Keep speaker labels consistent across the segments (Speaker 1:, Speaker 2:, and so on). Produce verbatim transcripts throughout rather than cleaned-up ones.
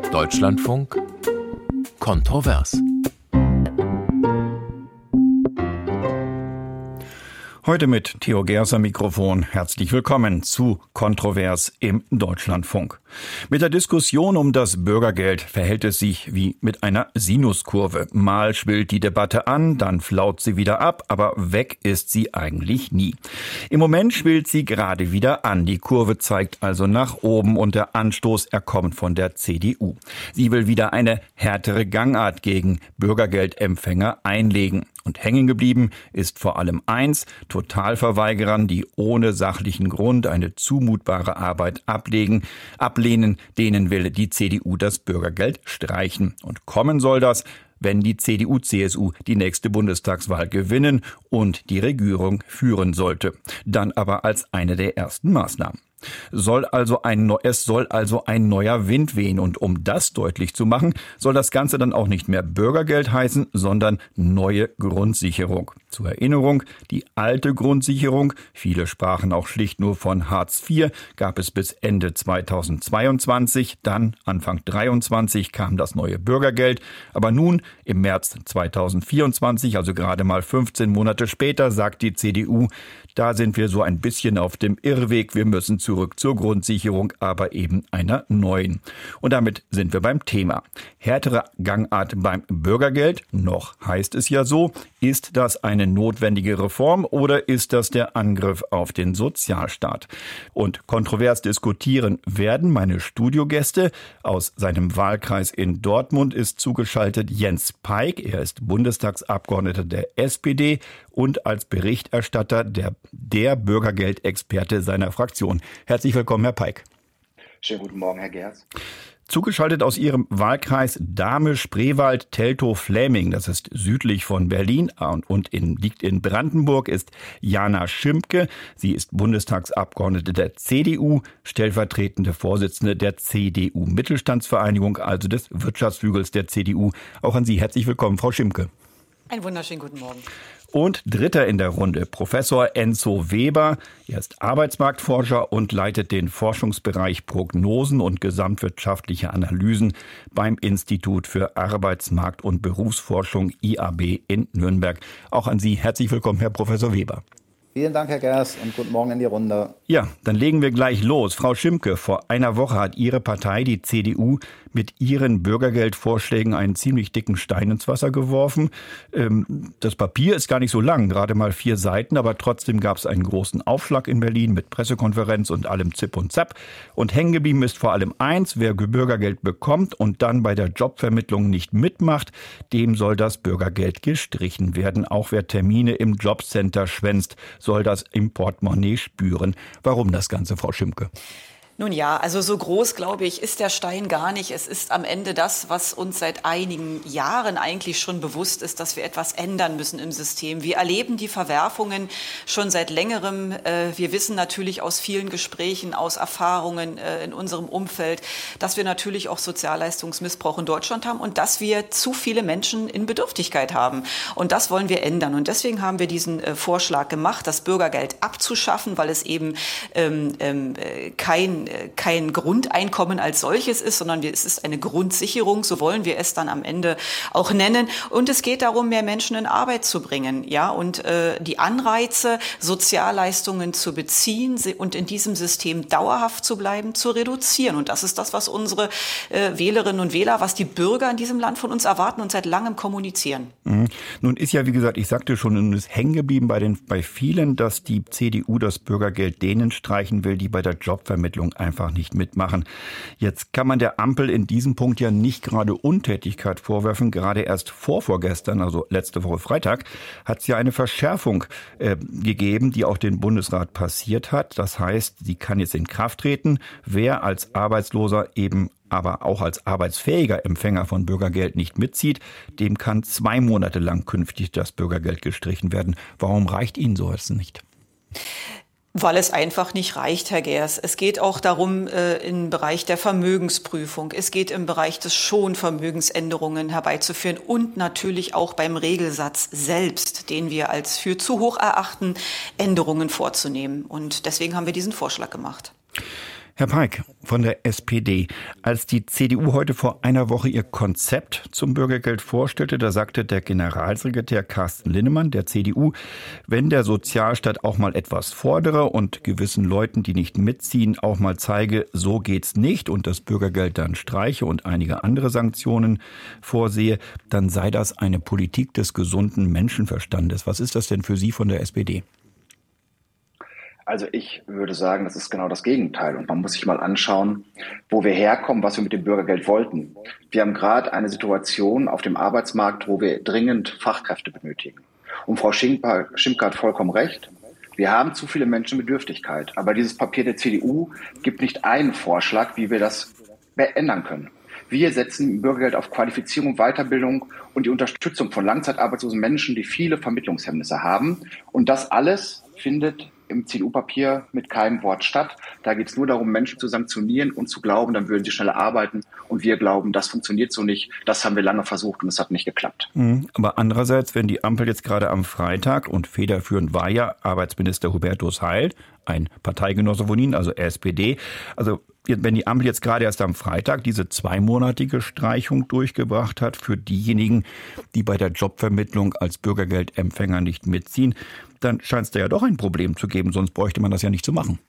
Speaker 1: Deutschlandfunk Kontrovers.
Speaker 2: Heute mit Theo Geers am Mikrofon. Herzlich willkommen zu Kontrovers im Deutschlandfunk. Mit der Diskussion um das Bürgergeld verhält es sich wie mit einer Sinuskurve. Mal schwillt die Debatte an, dann flaut sie wieder ab, aber weg ist sie eigentlich nie. Im Moment schwillt sie gerade wieder an. Die Kurve zeigt also nach oben und der Anstoß, er kommt von der C D U. Sie will wieder eine härtere Gangart gegen Bürgergeldempfänger einlegen. Und hängen geblieben ist vor allem eins: Totalverweigerern, die ohne sachlichen Grund eine zumutbare Arbeit ablegen, ablehnen, denen will die C D U das Bürgergeld streichen. Und kommen soll das, wenn die C D U C S U die nächste Bundestagswahl gewinnen und die Regierung führen sollte. Dann aber als eine der ersten Maßnahmen. Soll also ein, es soll also ein neuer Wind wehen. Und um das deutlich zu machen, soll das Ganze dann auch nicht mehr Bürgergeld heißen, sondern neue Grundsicherung. Zur Erinnerung, die alte Grundsicherung, viele sprachen auch schlicht nur von Hartz vier, gab es bis Ende zweitausendzweiundzwanzig. Dann, Anfang dreiundzwanzig, kam das neue Bürgergeld. Aber nun, im März zweitausendvierundzwanzig, also gerade mal fünfzehn Monate später, sagt die C D U, da sind wir so ein bisschen auf dem Irrweg. Wir müssen zurück zur Grundsicherung, aber eben einer neuen. Und damit sind wir beim Thema. Härtere Gangart beim Bürgergeld, noch heißt es ja so. Ist das eine notwendige Reform oder ist das der Angriff auf den Sozialstaat? Und kontrovers diskutieren werden meine Studiogäste. Aus seinem Wahlkreis in Dortmund ist zugeschaltet Jens Peik. Er ist Bundestagsabgeordneter der S P D und als Berichterstatter der, der Bürgergeldexperte seiner Fraktion. Herzlich willkommen, Herr Peik.
Speaker 3: Schönen guten Morgen, Herr Geers.
Speaker 2: Zugeschaltet aus Ihrem Wahlkreis Dahme-Spreewald-Teltow-Fläming, das ist südlich von Berlin und in, liegt in Brandenburg, ist Jana Schimpke. Sie ist Bundestagsabgeordnete der C D U, stellvertretende Vorsitzende der C D U-Mittelstandsvereinigung, also des Wirtschaftsflügels der C D U. Auch an Sie herzlich willkommen, Frau Schimpke.
Speaker 4: Einen wunderschönen guten Morgen.
Speaker 2: Und dritter in der Runde, Professor Enzo Weber. Er ist Arbeitsmarktforscher und leitet den Forschungsbereich Prognosen und gesamtwirtschaftliche Analysen beim Institut für Arbeitsmarkt- und Berufsforschung I A B in Nürnberg. Auch an Sie herzlich willkommen, Herr Professor Weber.
Speaker 3: Vielen Dank, Herr Geers, und guten Morgen in die Runde.
Speaker 2: Ja, dann legen wir gleich los. Frau Schimpke, vor einer Woche hat Ihre Partei, die C D U, mit ihren Bürgergeldvorschlägen einen ziemlich dicken Stein ins Wasser geworfen. Das Papier ist gar nicht so lang, gerade mal vier Seiten, aber trotzdem gab es einen großen Aufschlag in Berlin mit Pressekonferenz und allem Zip und Zap. Und hängen geblieben ist vor allem eins: Wer Bürgergeld bekommt und dann bei der Jobvermittlung nicht mitmacht, dem soll das Bürgergeld gestrichen werden. Auch wer Termine im Jobcenter schwänzt, soll das im Portemonnaie spüren. Warum das Ganze, Frau Schimpke?
Speaker 4: Nun ja, also so groß, glaube ich, ist der Stein gar nicht. Es ist am Ende das, was uns seit einigen Jahren eigentlich schon bewusst ist, dass wir etwas ändern müssen im System. Wir erleben die Verwerfungen schon seit längerem. Wir wissen natürlich aus vielen Gesprächen, aus Erfahrungen in unserem Umfeld, dass wir natürlich auch Sozialleistungsmissbrauch in Deutschland haben und dass wir zu viele Menschen in Bedürftigkeit haben. Und das wollen wir ändern. Und deswegen haben wir diesen Vorschlag gemacht, das Bürgergeld abzuschaffen, weil es eben ähm, ähm, kein kein Grundeinkommen als solches ist, sondern es ist eine Grundsicherung, so wollen wir es dann am Ende auch nennen. Und es geht darum, mehr Menschen in Arbeit zu bringen, ja, und äh, die Anreize, Sozialleistungen zu beziehen und in diesem System dauerhaft zu bleiben, zu reduzieren. Und das ist das, was unsere äh, Wählerinnen und Wähler, was die Bürger in diesem Land von uns erwarten und seit langem kommunizieren.
Speaker 2: Mhm. Nun ist ja, wie gesagt, ich sagte schon, nun ist hängen geblieben bei den, bei vielen, dass die C D U das Bürgergeld denen streichen will, die bei der Jobvermittlung einfach nicht mitmachen. Jetzt kann man der Ampel in diesem Punkt ja nicht gerade Untätigkeit vorwerfen. Gerade erst vorvorgestern, also letzte Woche Freitag, hat es ja eine Verschärfung äh, gegeben, die auch den Bundesrat passiert hat. Das heißt, sie kann jetzt in Kraft treten. Wer als Arbeitsloser eben aber auch als arbeitsfähiger Empfänger von Bürgergeld nicht mitzieht, dem kann zwei Monate lang künftig das Bürgergeld gestrichen werden. Warum reicht Ihnen sowas nicht?
Speaker 4: Weil es einfach nicht reicht, Herr Geers. Es geht auch darum, äh, im Bereich der Vermögensprüfung. Es geht im Bereich des Schonvermögens Änderungen herbeizuführen und natürlich auch beim Regelsatz selbst, den wir als für zu hoch erachten, Änderungen vorzunehmen. Und deswegen haben wir diesen Vorschlag gemacht.
Speaker 2: Herr Peik von der S P D, als die C D U heute vor einer Woche ihr Konzept zum Bürgergeld vorstellte, da sagte der Generalsekretär Carsten Linnemann der C D U, wenn der Sozialstaat auch mal etwas fordere und gewissen Leuten, die nicht mitziehen, auch mal zeige, so geht's nicht und das Bürgergeld dann streiche und einige andere Sanktionen vorsehe, dann sei das eine Politik des gesunden Menschenverstandes. Was ist das denn für Sie von der S P D?
Speaker 3: Also ich würde sagen, das ist genau das Gegenteil. Und man muss sich mal anschauen, wo wir herkommen, was wir mit dem Bürgergeld wollten. Wir haben gerade eine Situation auf dem Arbeitsmarkt, wo wir dringend Fachkräfte benötigen. Und Frau Schimke hat vollkommen recht. Wir haben zu viele Menschen mit Bedürftigkeit. Aber dieses Papier der C D U gibt nicht einen Vorschlag, wie wir das ändern können. Wir setzen im Bürgergeld auf Qualifizierung, Weiterbildung und die Unterstützung von langzeitarbeitslosen Menschen, die viele Vermittlungshemmnisse haben. Und das alles findet im C D U-Papier mit keinem Wort statt. Da geht es nur darum, Menschen zu sanktionieren und zu glauben, dann würden sie schneller arbeiten. Und wir glauben, das funktioniert so nicht. Das haben wir lange versucht und es hat nicht geklappt.
Speaker 2: Aber andererseits, wenn die Ampel jetzt gerade am Freitag, und federführend war ja Arbeitsminister Hubertus Heil, ein Parteigenosse von Ihnen, also S P D, also wenn die Ampel jetzt gerade erst am Freitag diese zweimonatige Streichung durchgebracht hat für diejenigen, die bei der Jobvermittlung als Bürgergeldempfänger nicht mitziehen, dann scheint es da ja doch ein Problem zu geben, sonst bräuchte man das ja nicht zu machen.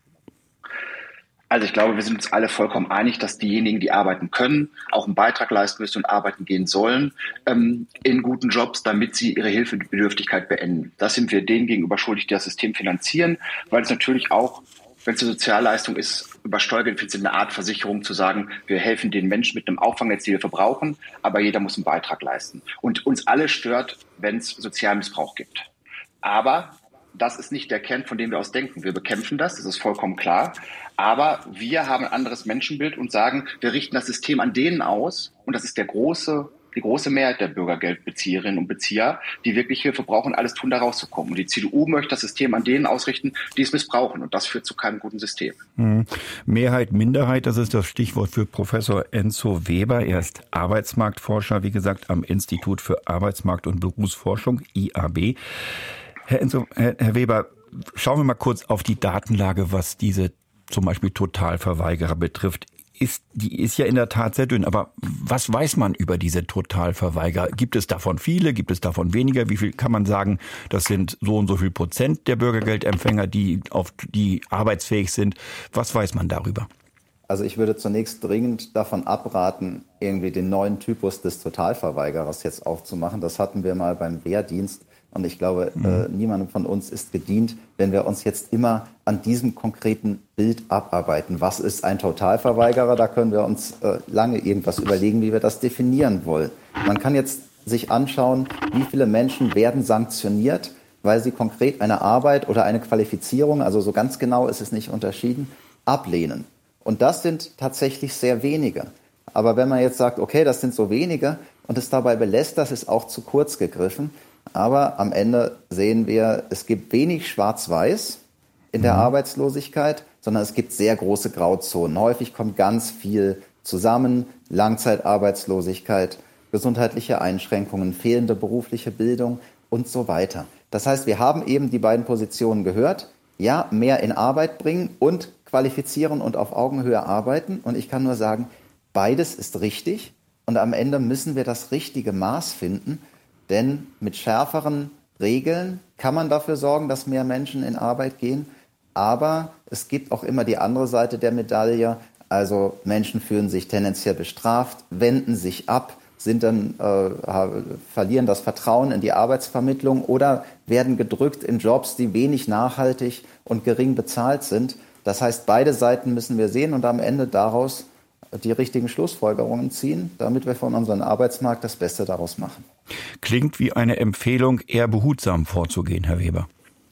Speaker 3: Also ich glaube, wir sind uns alle vollkommen einig, dass diejenigen, die arbeiten können, auch einen Beitrag leisten müssen und arbeiten gehen sollen ähm, in guten Jobs, damit sie ihre Hilfebedürftigkeit beenden. Das sind wir denen gegenüber schuldig, die das System finanzieren, weil es natürlich auch, wenn es eine Sozialleistung ist, über Steuergeld findet eine Art Versicherung zu sagen, wir helfen den Menschen mit einem Auffangnetz, die wir verbrauchen, aber jeder muss einen Beitrag leisten. Und uns alle stört, wenn es Sozialmissbrauch gibt. Aber das ist nicht der Kern, von dem wir aus denken. Wir bekämpfen das, das ist vollkommen klar. Aber wir haben ein anderes Menschenbild und sagen, wir richten das System an denen aus. Und das ist der große, die große Mehrheit der Bürgergeldbezieherinnen und Bezieher, die wirklich Hilfe brauchen und alles tun, da rauszukommen. Und die C D U möchte das System an denen ausrichten, die es missbrauchen. Und das führt zu keinem guten System.
Speaker 2: Hm. Mehrheit, Minderheit, das ist das Stichwort für Professor Enzo Weber. Er ist Arbeitsmarktforscher, wie gesagt, am Institut für Arbeitsmarkt- und Berufsforschung, I A B. Herr Enzo, Herr, Herr Weber, schauen wir mal kurz auf die Datenlage, was diese zum Beispiel Totalverweigerer betrifft. Ist, die ist ja in der Tat sehr dünn. Aber was weiß man über diese Totalverweigerer? Gibt es davon viele? Gibt es davon weniger? Wie viel kann man sagen, das sind so und so viel Prozent der Bürgergeldempfänger, die auf die arbeitsfähig sind? Was weiß man darüber?
Speaker 5: Also ich würde zunächst dringend davon abraten, irgendwie den neuen Typus des Totalverweigerers jetzt aufzumachen. Das hatten wir mal beim Wehrdienst. Und ich glaube, mhm. äh, niemandem von uns ist gedient, wenn wir uns jetzt immer an diesem konkreten Bild abarbeiten. Was ist ein Totalverweigerer? Da können wir uns äh, lange irgendwas überlegen, wie wir das definieren wollen. Man kann jetzt sich anschauen, wie viele Menschen werden sanktioniert, weil sie konkret eine Arbeit oder eine Qualifizierung, also so ganz genau ist es nicht unterschieden, ablehnen. Und das sind tatsächlich sehr wenige. Aber wenn man jetzt sagt, okay, das sind so wenige und es dabei belässt, das ist auch zu kurz gegriffen. Aber am Ende sehen wir, es gibt wenig Schwarz-Weiß in der mhm. Arbeitslosigkeit, sondern es gibt sehr große Grauzonen. Häufig kommt ganz viel zusammen, Langzeitarbeitslosigkeit, gesundheitliche Einschränkungen, fehlende berufliche Bildung und so weiter. Das heißt, wir haben eben die beiden Positionen gehört. Ja, mehr in Arbeit bringen und qualifizieren und auf Augenhöhe arbeiten. Und ich kann nur sagen, beides ist richtig. Und am Ende müssen wir das richtige Maß finden. Denn mit schärferen Regeln kann man dafür sorgen, dass mehr Menschen in Arbeit gehen. Aber es gibt auch immer die andere Seite der Medaille. Also Menschen fühlen sich tendenziell bestraft, wenden sich ab, sind dann, äh, verlieren das Vertrauen in die Arbeitsvermittlung oder werden gedrückt in Jobs, die wenig nachhaltig und gering bezahlt sind. Das heißt, beide Seiten müssen wir sehen und am Ende daraus die richtigen Schlussfolgerungen ziehen, damit wir von unserem Arbeitsmarkt das Beste daraus machen.
Speaker 2: Klingt wie eine Empfehlung, eher behutsam vorzugehen, Herr Weber.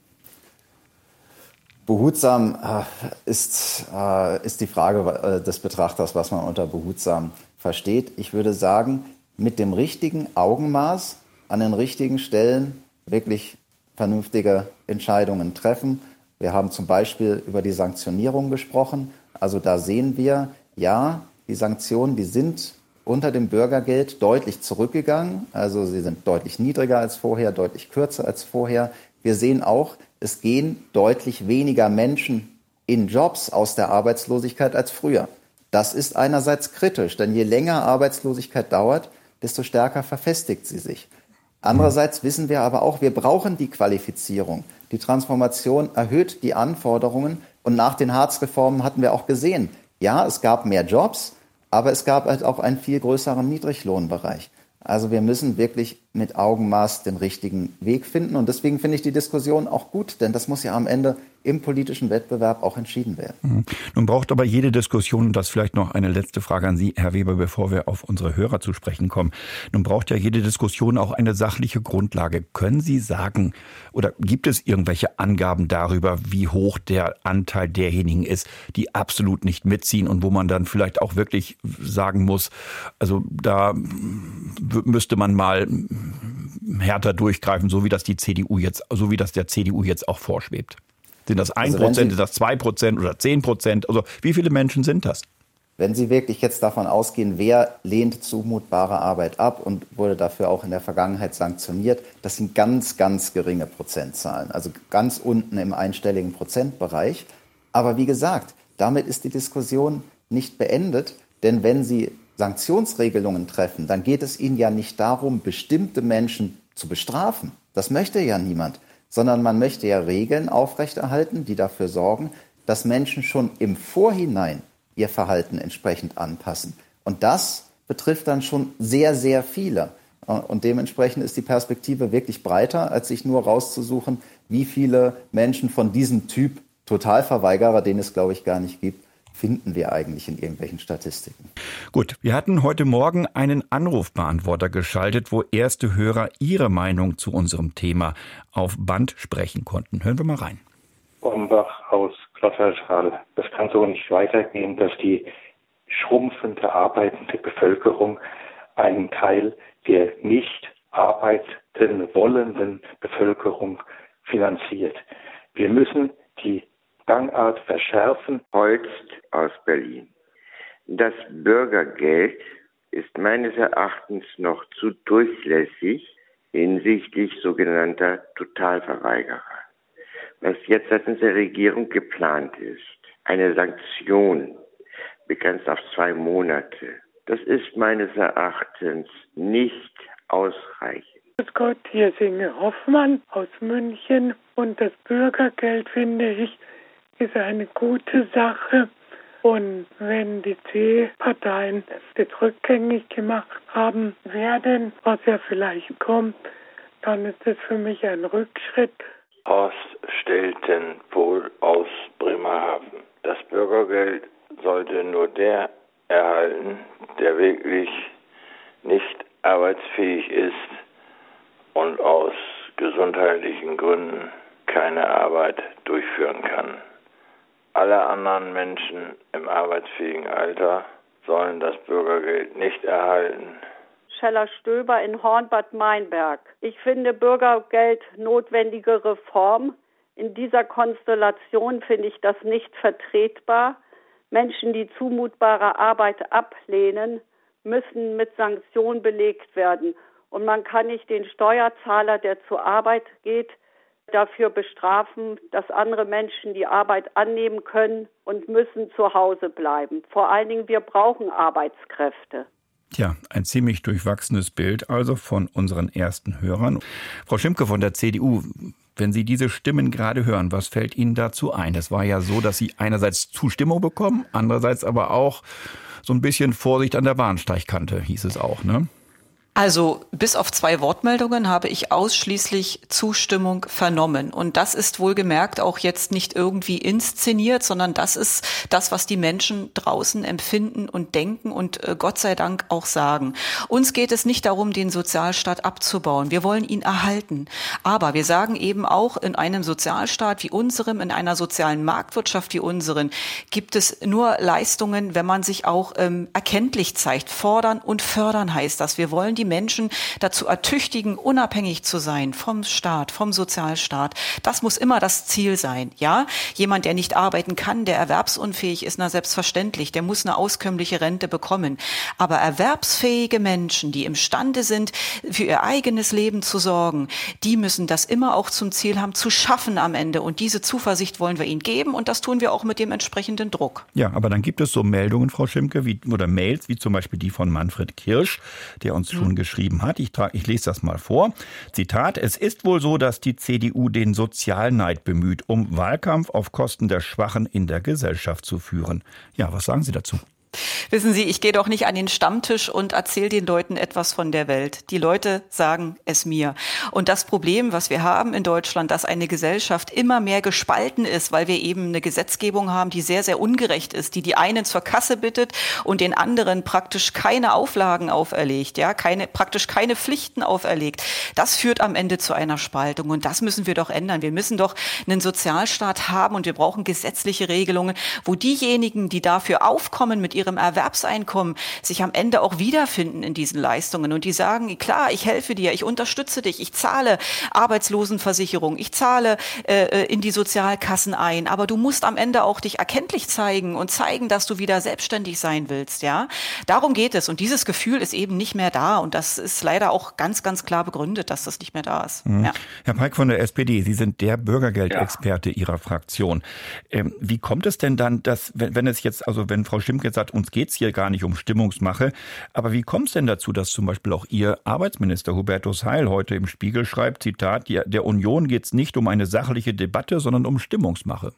Speaker 5: Behutsam äh, ist, äh, ist die Frage äh, des Betrachters, was man unter behutsam versteht. Ich würde sagen, mit dem richtigen Augenmaß an den richtigen Stellen wirklich vernünftige Entscheidungen treffen. Wir haben zum Beispiel über die Sanktionierung gesprochen. Also da sehen wir, ja, die Sanktionen, die sind unter dem Bürgergeld deutlich zurückgegangen. Also sie sind deutlich niedriger als vorher, deutlich kürzer als vorher. Wir sehen auch, es gehen deutlich weniger Menschen in Jobs aus der Arbeitslosigkeit als früher. Das ist einerseits kritisch, denn je länger Arbeitslosigkeit dauert, desto stärker verfestigt sie sich. Andererseits wissen wir aber auch, wir brauchen die Qualifizierung. Die Transformation erhöht die Anforderungen und nach den Hartz-Reformen hatten wir auch gesehen, ja, es gab mehr Jobs, aber es gab halt auch einen viel größeren Niedriglohnbereich. Also wir müssen wirklich mit Augenmaß den richtigen Weg finden. Und deswegen finde ich die Diskussion auch gut, denn das muss ja am Ende im politischen Wettbewerb auch entschieden werden.
Speaker 2: Mhm. Nun braucht aber jede Diskussion, und das vielleicht noch eine letzte Frage an Sie, Herr Weber, bevor wir auf unsere Hörer zu sprechen kommen. Nun braucht ja jede Diskussion auch eine sachliche Grundlage. Können Sie sagen, oder gibt es irgendwelche Angaben darüber, wie hoch der Anteil derjenigen ist, die absolut nicht mitziehen und wo man dann vielleicht auch wirklich sagen muss, also da müsste man mal härter durchgreifen, so wie das die C D U jetzt, so wie das der C D U jetzt auch vorschwebt? Sind das ein Prozent, sind das zwei Prozent oder zehn Prozent? Also wie viele Menschen sind das?
Speaker 5: Wenn Sie wirklich jetzt davon ausgehen, wer lehnt zumutbare Arbeit ab und wurde dafür auch in der Vergangenheit sanktioniert, das sind ganz, ganz geringe Prozentzahlen, also ganz unten im einstelligen Prozentbereich. Aber wie gesagt, damit ist die Diskussion nicht beendet, denn wenn Sie Sanktionsregelungen treffen, dann geht es Ihnen ja nicht darum, bestimmte Menschen zu bestrafen. Das möchte ja niemand, sondern man möchte ja Regeln aufrechterhalten, die dafür sorgen, dass Menschen schon im Vorhinein ihr Verhalten entsprechend anpassen. Und das betrifft dann schon sehr, sehr viele. Und dementsprechend ist die Perspektive wirklich breiter, als sich nur rauszusuchen, wie viele Menschen von diesem Typ Totalverweigerer, den es, glaube ich, gar nicht gibt, finden wir eigentlich in irgendwelchen Statistiken.
Speaker 2: Gut, wir hatten heute Morgen einen Anrufbeantworter geschaltet, wo erste Hörer ihre Meinung zu unserem Thema auf Band sprechen konnten. Hören wir mal rein.
Speaker 6: Bombach aus Klottertal. Das kann so nicht weitergehen, dass die schrumpfende arbeitende Bevölkerung einen Teil der nicht arbeiten wollenden Bevölkerung finanziert. Wir müssen die Gangart verschärfen.
Speaker 7: Holst aus Berlin. Das Bürgergeld ist meines Erachtens noch zu durchlässig hinsichtlich sogenannter Totalverweigerer. Was jetzt seitens der Regierung geplant ist, eine Sanktion begrenzt auf zwei Monate, das ist meines Erachtens nicht ausreichend.
Speaker 8: Grüß Gott, hier ist Inge Hoffmann aus München und das Bürgergeld, finde ich, ist eine gute Sache. Und wenn die C-Parteien das rückgängig gemacht haben werden, was ja vielleicht kommt, dann ist das für mich ein Rückschritt.
Speaker 9: Horst Steltenpohl aus Bremerhaven. Das Bürgergeld sollte nur der erhalten, der wirklich nicht arbeitsfähig ist und aus gesundheitlichen Gründen keine Arbeit durchführen kann. Alle anderen Menschen im arbeitsfähigen Alter sollen das Bürgergeld nicht erhalten.
Speaker 10: Scheller Stöber in Hornbad Meinberg. Ich finde Bürgergeld notwendige Reform. In dieser Konstellation finde ich das nicht vertretbar. Menschen, die zumutbare Arbeit ablehnen, müssen mit Sanktionen belegt werden. Und man kann nicht den Steuerzahler, der zur Arbeit geht, dafür bestrafen, dass andere Menschen die Arbeit annehmen können und müssen zu Hause bleiben. Vor allen Dingen, wir brauchen Arbeitskräfte.
Speaker 2: Tja, ein ziemlich durchwachsenes Bild also von unseren ersten Hörern. Frau Schimke von der C D U, wenn Sie diese Stimmen gerade hören, was fällt Ihnen dazu ein? Es war ja so, dass Sie einerseits Zustimmung bekommen, andererseits aber auch so ein bisschen Vorsicht an der Bahnsteigkante, hieß es auch, ne?
Speaker 4: Also bis auf zwei Wortmeldungen habe ich ausschließlich Zustimmung vernommen. Und das ist wohlgemerkt auch jetzt nicht irgendwie inszeniert, sondern das ist das, was die Menschen draußen empfinden und denken und äh, Gott sei Dank auch sagen. Uns geht es nicht darum, den Sozialstaat abzubauen. Wir wollen ihn erhalten. Aber wir sagen eben auch, in einem Sozialstaat wie unserem, in einer sozialen Marktwirtschaft wie unseren, gibt es nur Leistungen, wenn man sich auch ähm, erkenntlich zeigt. Fordern und fördern heißt das. Wir wollen die Menschen dazu ertüchtigen, unabhängig zu sein vom Staat, vom Sozialstaat. Das muss immer das Ziel sein. Ja, jemand, der nicht arbeiten kann, der erwerbsunfähig ist, na selbstverständlich, der muss eine auskömmliche Rente bekommen. Aber erwerbsfähige Menschen, die imstande sind, für ihr eigenes Leben zu sorgen, die müssen das immer auch zum Ziel haben, zu schaffen am Ende. Und diese Zuversicht wollen wir ihnen geben und das tun wir auch mit dem entsprechenden Druck.
Speaker 2: Ja, aber dann gibt es so Meldungen, Frau Schimke, wie, oder Mails, wie zum Beispiel die von Manfred Kirsch, der uns schon mhm. geschrieben hat. Ich, trage, ich lese das mal vor. Zitat: Es ist wohl so, dass die C D U den Sozialneid bemüht, um Wahlkampf auf Kosten der Schwachen in der Gesellschaft zu führen. Ja, was sagen Sie dazu?
Speaker 4: Wissen Sie, ich gehe doch nicht an den Stammtisch und erzähle den Leuten etwas von der Welt. Die Leute sagen es mir. Und das Problem, was wir haben in Deutschland, dass eine Gesellschaft immer mehr gespalten ist, weil wir eben eine Gesetzgebung haben, die sehr, sehr ungerecht ist, die die einen zur Kasse bittet und den anderen praktisch keine Auflagen auferlegt, ja, keine, praktisch keine Pflichten auferlegt. Das führt am Ende zu einer Spaltung und das müssen wir doch ändern. Wir müssen doch einen Sozialstaat haben und wir brauchen gesetzliche Regelungen, wo diejenigen, die dafür aufkommen mit ihrem Erwerbseinkommen, sich am Ende auch wiederfinden in diesen Leistungen und die sagen, klar, ich helfe dir, ich unterstütze dich, ich zahle Arbeitslosenversicherung, ich zahle äh, in die Sozialkassen ein, aber du musst am Ende auch dich erkenntlich zeigen und zeigen, dass du wieder selbstständig sein willst, ja. Darum geht es und dieses Gefühl ist eben nicht mehr da und das ist leider auch ganz, ganz klar begründet, dass das nicht mehr da ist.
Speaker 2: Mhm.
Speaker 4: Ja.
Speaker 2: Herr Peik von der S P D, Sie sind der Bürgergeldexperte ja. Ihrer Fraktion. Ähm, wie kommt es denn dann, dass, wenn, wenn es jetzt, also wenn Frau Schimke sagt, uns geht es hier gar nicht um Stimmungsmache. Aber wie kommt es denn dazu, dass zum Beispiel auch Ihr Arbeitsminister Hubertus Heil heute im Spiegel schreibt, Zitat, der Union geht es nicht um eine sachliche Debatte, sondern um Stimmungsmache?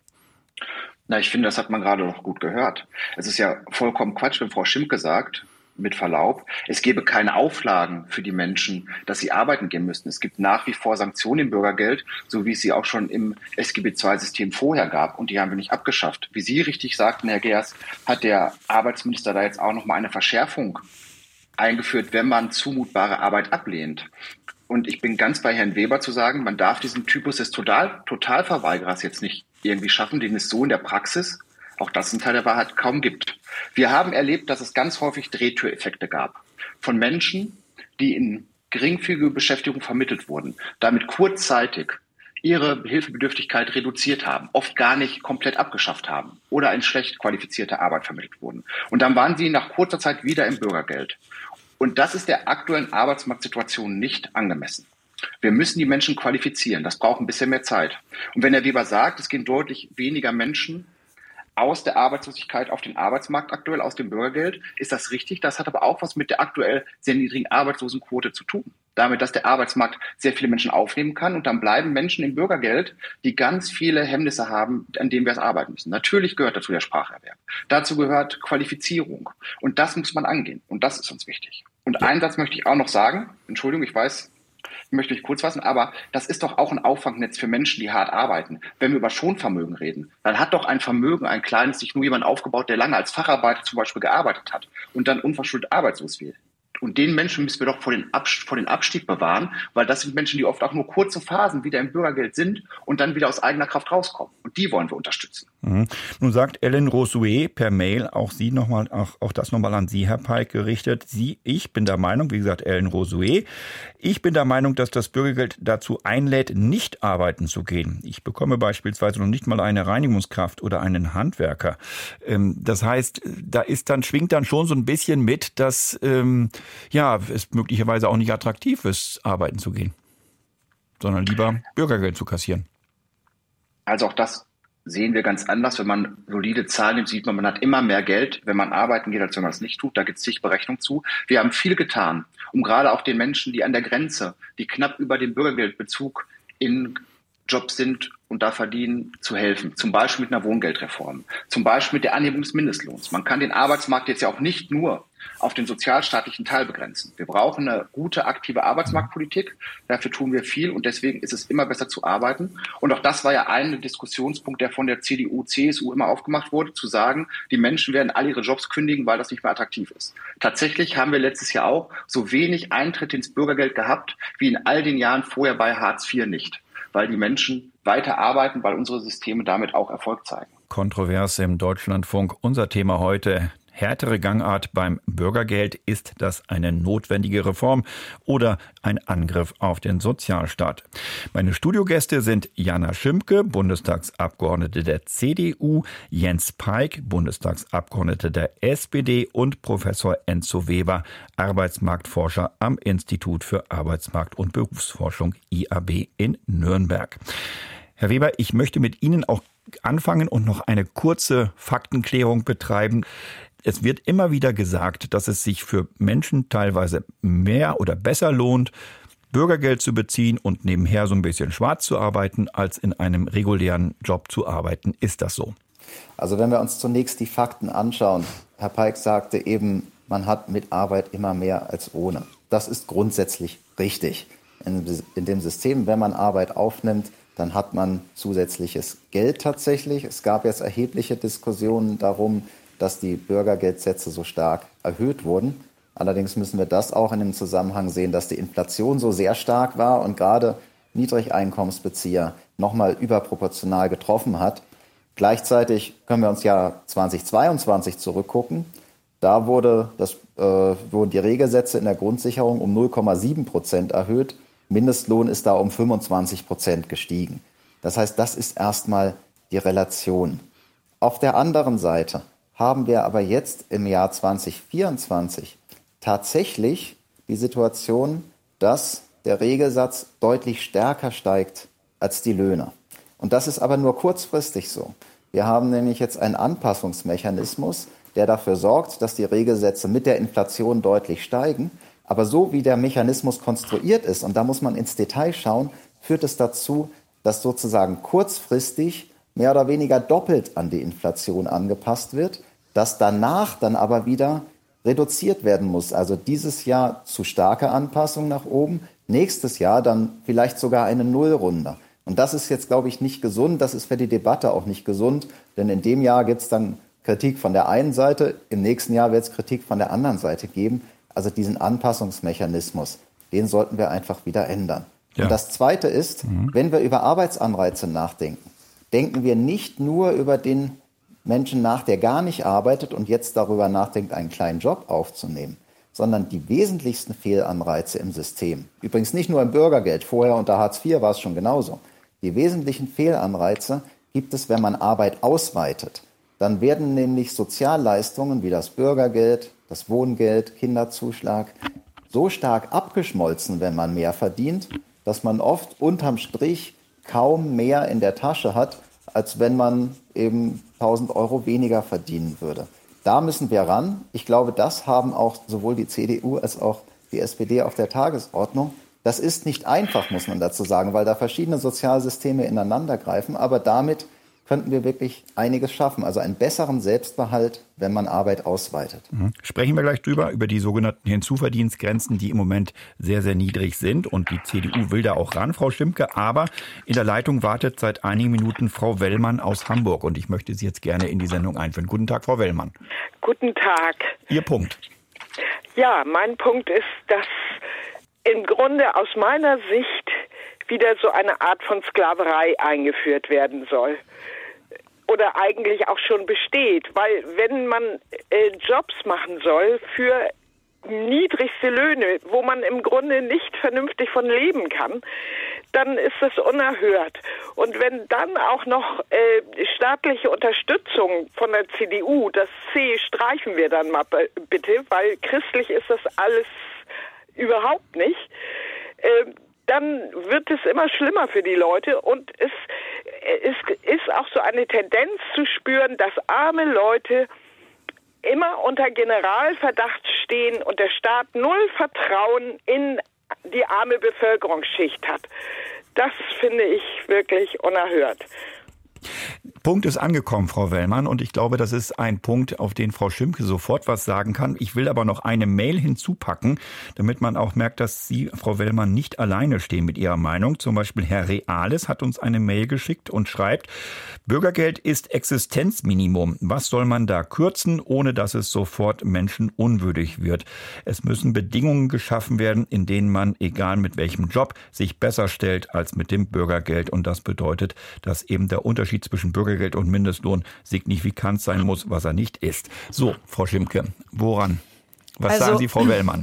Speaker 3: Na, ich finde, das hat man gerade noch gut gehört. Es ist ja vollkommen Quatsch, wenn Frau Schimke sagt, mit Verlaub, es gebe keine Auflagen für die Menschen, dass sie arbeiten gehen müssten. Es gibt nach wie vor Sanktionen im Bürgergeld, so wie es sie auch schon im S G B zwei System vorher gab. Und die haben wir nicht abgeschafft. Wie Sie richtig sagten, Herr Geers, hat der Arbeitsminister da jetzt auch noch mal eine Verschärfung eingeführt, wenn man zumutbare Arbeit ablehnt. Und ich bin ganz bei Herrn Weber zu sagen, man darf diesen Typus des Total, Totalverweigerers jetzt nicht irgendwie schaffen, den es so in der Praxis, auch das ein Teil der Wahrheit, kaum gibt. Wir haben erlebt, dass es ganz häufig Drehtüreffekte gab von Menschen, die in geringfügige Beschäftigung vermittelt wurden, damit kurzzeitig ihre Hilfebedürftigkeit reduziert haben, oft gar nicht komplett abgeschafft haben oder in schlecht qualifizierte Arbeit vermittelt wurden. Und dann waren sie nach kurzer Zeit wieder im Bürgergeld. Und das ist der aktuellen Arbeitsmarktsituation nicht angemessen. Wir müssen die Menschen qualifizieren. Das braucht ein bisschen mehr Zeit. Und wenn Herr Weber sagt, es gehen deutlich weniger Menschen aus der Arbeitslosigkeit auf den Arbeitsmarkt aktuell, aus dem Bürgergeld, ist das richtig. Das hat aber auch was mit der aktuell sehr niedrigen Arbeitslosenquote zu tun. Damit, dass der Arbeitsmarkt sehr viele Menschen aufnehmen kann und dann bleiben Menschen im Bürgergeld, die ganz viele Hemmnisse haben, an denen wir es arbeiten müssen. Natürlich gehört dazu der Spracherwerb. Dazu gehört Qualifizierung. Und das muss man angehen. Und das ist uns wichtig. Und einen Satz möchte ich auch noch sagen. Entschuldigung, ich weiß, ich möchte mich kurz fassen, aber das ist doch auch ein Auffangnetz für Menschen, die hart arbeiten. Wenn wir über Schonvermögen reden, dann hat doch ein Vermögen, ein kleines, sich nur jemand aufgebaut, der lange als Facharbeiter zum Beispiel gearbeitet hat und dann unverschuldet arbeitslos wird. Und den Menschen müssen wir doch vor den, Abst- vor den Abstieg bewahren, weil das sind Menschen, die oft auch nur kurze Phasen wieder im Bürgergeld sind und dann wieder aus eigener Kraft rauskommen. Und die wollen wir unterstützen.
Speaker 2: Mhm. Nun sagt Ellen Rosouet per Mail, auch Sie noch mal, auch, auch das nochmal an Sie, Herr Peik, gerichtet. Sie, ich bin der Meinung, wie gesagt, Ellen Rosouet, ich bin der Meinung, dass das Bürgergeld dazu einlädt, nicht arbeiten zu gehen. Ich bekomme beispielsweise noch nicht mal eine Reinigungskraft oder einen Handwerker. Ähm, das heißt, da ist dann, schwingt dann schon so ein bisschen mit, dass ähm, ja, es möglicherweise auch nicht attraktiv ist, arbeiten zu gehen, sondern lieber Bürgergeld zu kassieren.
Speaker 3: Also auch das sehen wir ganz anders. Wenn man solide Zahlen nimmt, sieht man, man hat immer mehr Geld, wenn man arbeiten geht, als wenn man es nicht tut. Da gibt es zig Berechnungen zu. Wir haben viel getan, um gerade auch den Menschen, die an der Grenze, die knapp über den Bürgergeldbezug in Jobs sind und da verdienen, zu helfen. Zum Beispiel mit einer Wohngeldreform, zum Beispiel mit der Anhebung des Mindestlohns. Man kann den Arbeitsmarkt jetzt ja auch nicht nur auf den sozialstaatlichen Teil begrenzen. Wir brauchen eine gute, aktive Arbeitsmarktpolitik. Dafür tun wir viel und deswegen ist es immer besser zu arbeiten. Und auch das war ja ein Diskussionspunkt, der von der C D U, C S U immer aufgemacht wurde, zu sagen, die Menschen werden alle ihre Jobs kündigen, weil das nicht mehr attraktiv ist. Tatsächlich haben wir letztes Jahr auch so wenig Eintritt ins Bürgergeld gehabt, wie in all den Jahren vorher bei Hartz vier nicht, weil die Menschen weiter arbeiten, weil unsere Systeme damit auch Erfolg zeigen.
Speaker 2: Kontrovers im Deutschlandfunk. Unser Thema heute: härtere Gangart beim Bürgergeld? Ist das eine notwendige Reform oder ein Angriff auf den Sozialstaat? Meine Studiogäste sind Jana Schimpke, Bundestagsabgeordnete der C D U, Jens Peik, Bundestagsabgeordneter der S P D und Professor Enzo Weber, Arbeitsmarktforscher am Institut für Arbeitsmarkt- und Berufsforschung I A B in Nürnberg. Herr Weber, ich möchte mit Ihnen auch anfangen und noch eine kurze Faktenklärung betreiben. Es wird immer wieder gesagt, dass es sich für Menschen teilweise mehr oder besser lohnt, Bürgergeld zu beziehen und nebenher so ein bisschen schwarz zu arbeiten, als in einem regulären Job zu arbeiten. Ist das so?
Speaker 5: Also wenn wir uns zunächst die Fakten anschauen, Herr Peik sagte eben, man hat mit Arbeit immer mehr als ohne. Das ist grundsätzlich richtig. In, in dem System, wenn man Arbeit aufnimmt, dann hat man zusätzliches Geld tatsächlich. Es gab jetzt erhebliche Diskussionen darum, dass die Bürgergeldsätze so stark erhöht wurden. Allerdings müssen wir das auch in dem Zusammenhang sehen, dass die Inflation so sehr stark war und gerade Niedrigeinkommensbezieher nochmal überproportional getroffen hat. Gleichzeitig können wir uns ja zweitausendzweiundzwanzig zurückgucken. Da wurde das, äh, wurden die Regelsätze in der Grundsicherung um null Komma sieben Prozent erhöht. Mindestlohn ist da um fünfundzwanzig Prozent gestiegen. Das heißt, das ist erstmal die Relation. Auf der anderen Seite haben wir aber jetzt im Jahr zweitausendvierundzwanzig tatsächlich die Situation, dass der Regelsatz deutlich stärker steigt als die Löhne. Und das ist aber nur kurzfristig so. Wir haben nämlich jetzt einen Anpassungsmechanismus, der dafür sorgt, dass die Regelsätze mit der Inflation deutlich steigen. Aber so wie der Mechanismus konstruiert ist, und da muss man ins Detail schauen, führt es dazu, dass sozusagen kurzfristig mehr oder weniger doppelt an die Inflation angepasst wird, dass danach dann aber wieder reduziert werden muss. Also dieses Jahr zu starke Anpassung nach oben, nächstes Jahr dann vielleicht sogar eine Nullrunde. Und das ist jetzt, glaube ich, nicht gesund, das ist für die Debatte auch nicht gesund, denn in dem Jahr gibt es dann Kritik von der einen Seite, im nächsten Jahr wird es Kritik von der anderen Seite geben. Also diesen Anpassungsmechanismus, den sollten wir einfach wieder ändern. Ja. Und das Zweite ist, mhm. wenn wir über Arbeitsanreize nachdenken, denken wir nicht nur über den Menschen nach, der gar nicht arbeitet und jetzt darüber nachdenkt, einen kleinen Job aufzunehmen, sondern die wesentlichsten Fehlanreize im System, übrigens nicht nur im Bürgergeld, vorher unter Hartz vier war es schon genauso, die wesentlichen Fehlanreize gibt es, wenn man Arbeit ausweitet. Dann werden nämlich Sozialleistungen wie das Bürgergeld, das Wohngeld, Kinderzuschlag so stark abgeschmolzen, wenn man mehr verdient, dass man oft unterm Strich kaum mehr in der Tasche hat, als wenn man eben tausend Euro weniger verdienen würde. Da müssen wir ran. Ich glaube, das haben auch sowohl die C D U als auch die S P D auf der Tagesordnung. Das ist nicht einfach, muss man dazu sagen, weil da verschiedene Sozialsysteme ineinander greifen, aber damit könnten wir wirklich einiges schaffen. Also einen besseren Selbstbehalt, wenn man Arbeit ausweitet.
Speaker 2: Mhm. Sprechen wir gleich drüber, über die sogenannten Hinzuverdienstgrenzen, die im Moment sehr, sehr niedrig sind. Und die C D U will da auch ran, Frau Schimpke. Aber in der Leitung wartet seit einigen Minuten Frau Wellmann aus Hamburg. Und ich möchte Sie jetzt gerne in die Sendung einführen. Guten Tag, Frau Wellmann.
Speaker 11: Guten Tag.
Speaker 2: Ihr Punkt.
Speaker 11: Ja, mein Punkt ist, dass im Grunde aus meiner Sicht wieder so eine Art von Sklaverei eingeführt werden soll. Oder eigentlich auch schon besteht, weil wenn man äh, Jobs machen soll für niedrigste Löhne, wo man im Grunde nicht vernünftig von leben kann, dann ist das unerhört. Und wenn dann auch noch äh, staatliche Unterstützung von der C D U, das C streichen wir dann mal bitte, weil christlich ist das alles überhaupt nicht, äh, dann wird es immer schlimmer für die Leute und es, es ist auch so eine Tendenz zu spüren, dass arme Leute immer unter Generalverdacht stehen und der Staat null Vertrauen in die arme Bevölkerungsschicht hat. Das finde ich wirklich unerhört.
Speaker 2: Punkt ist angekommen, Frau Wellmann, und ich glaube, das ist ein Punkt, auf den Frau Schimpke sofort was sagen kann. Ich will aber noch eine Mail hinzupacken, damit man auch merkt, dass Sie, Frau Wellmann, nicht alleine stehen mit Ihrer Meinung. Zum Beispiel Herr Reales hat uns eine Mail geschickt und schreibt, Bürgergeld ist Existenzminimum. Was soll man da kürzen, ohne dass es sofort menschenunwürdig wird? Es müssen Bedingungen geschaffen werden, in denen man, egal mit welchem Job, sich besser stellt als mit dem Bürgergeld. Und das bedeutet, dass eben der Unterschied zwischen Bürgergeld Bürgergeld und Mindestlohn signifikant sein muss, was er nicht ist. So, Frau Schimke, woran? Was
Speaker 4: also,
Speaker 2: sagen Sie, Frau Wellmann?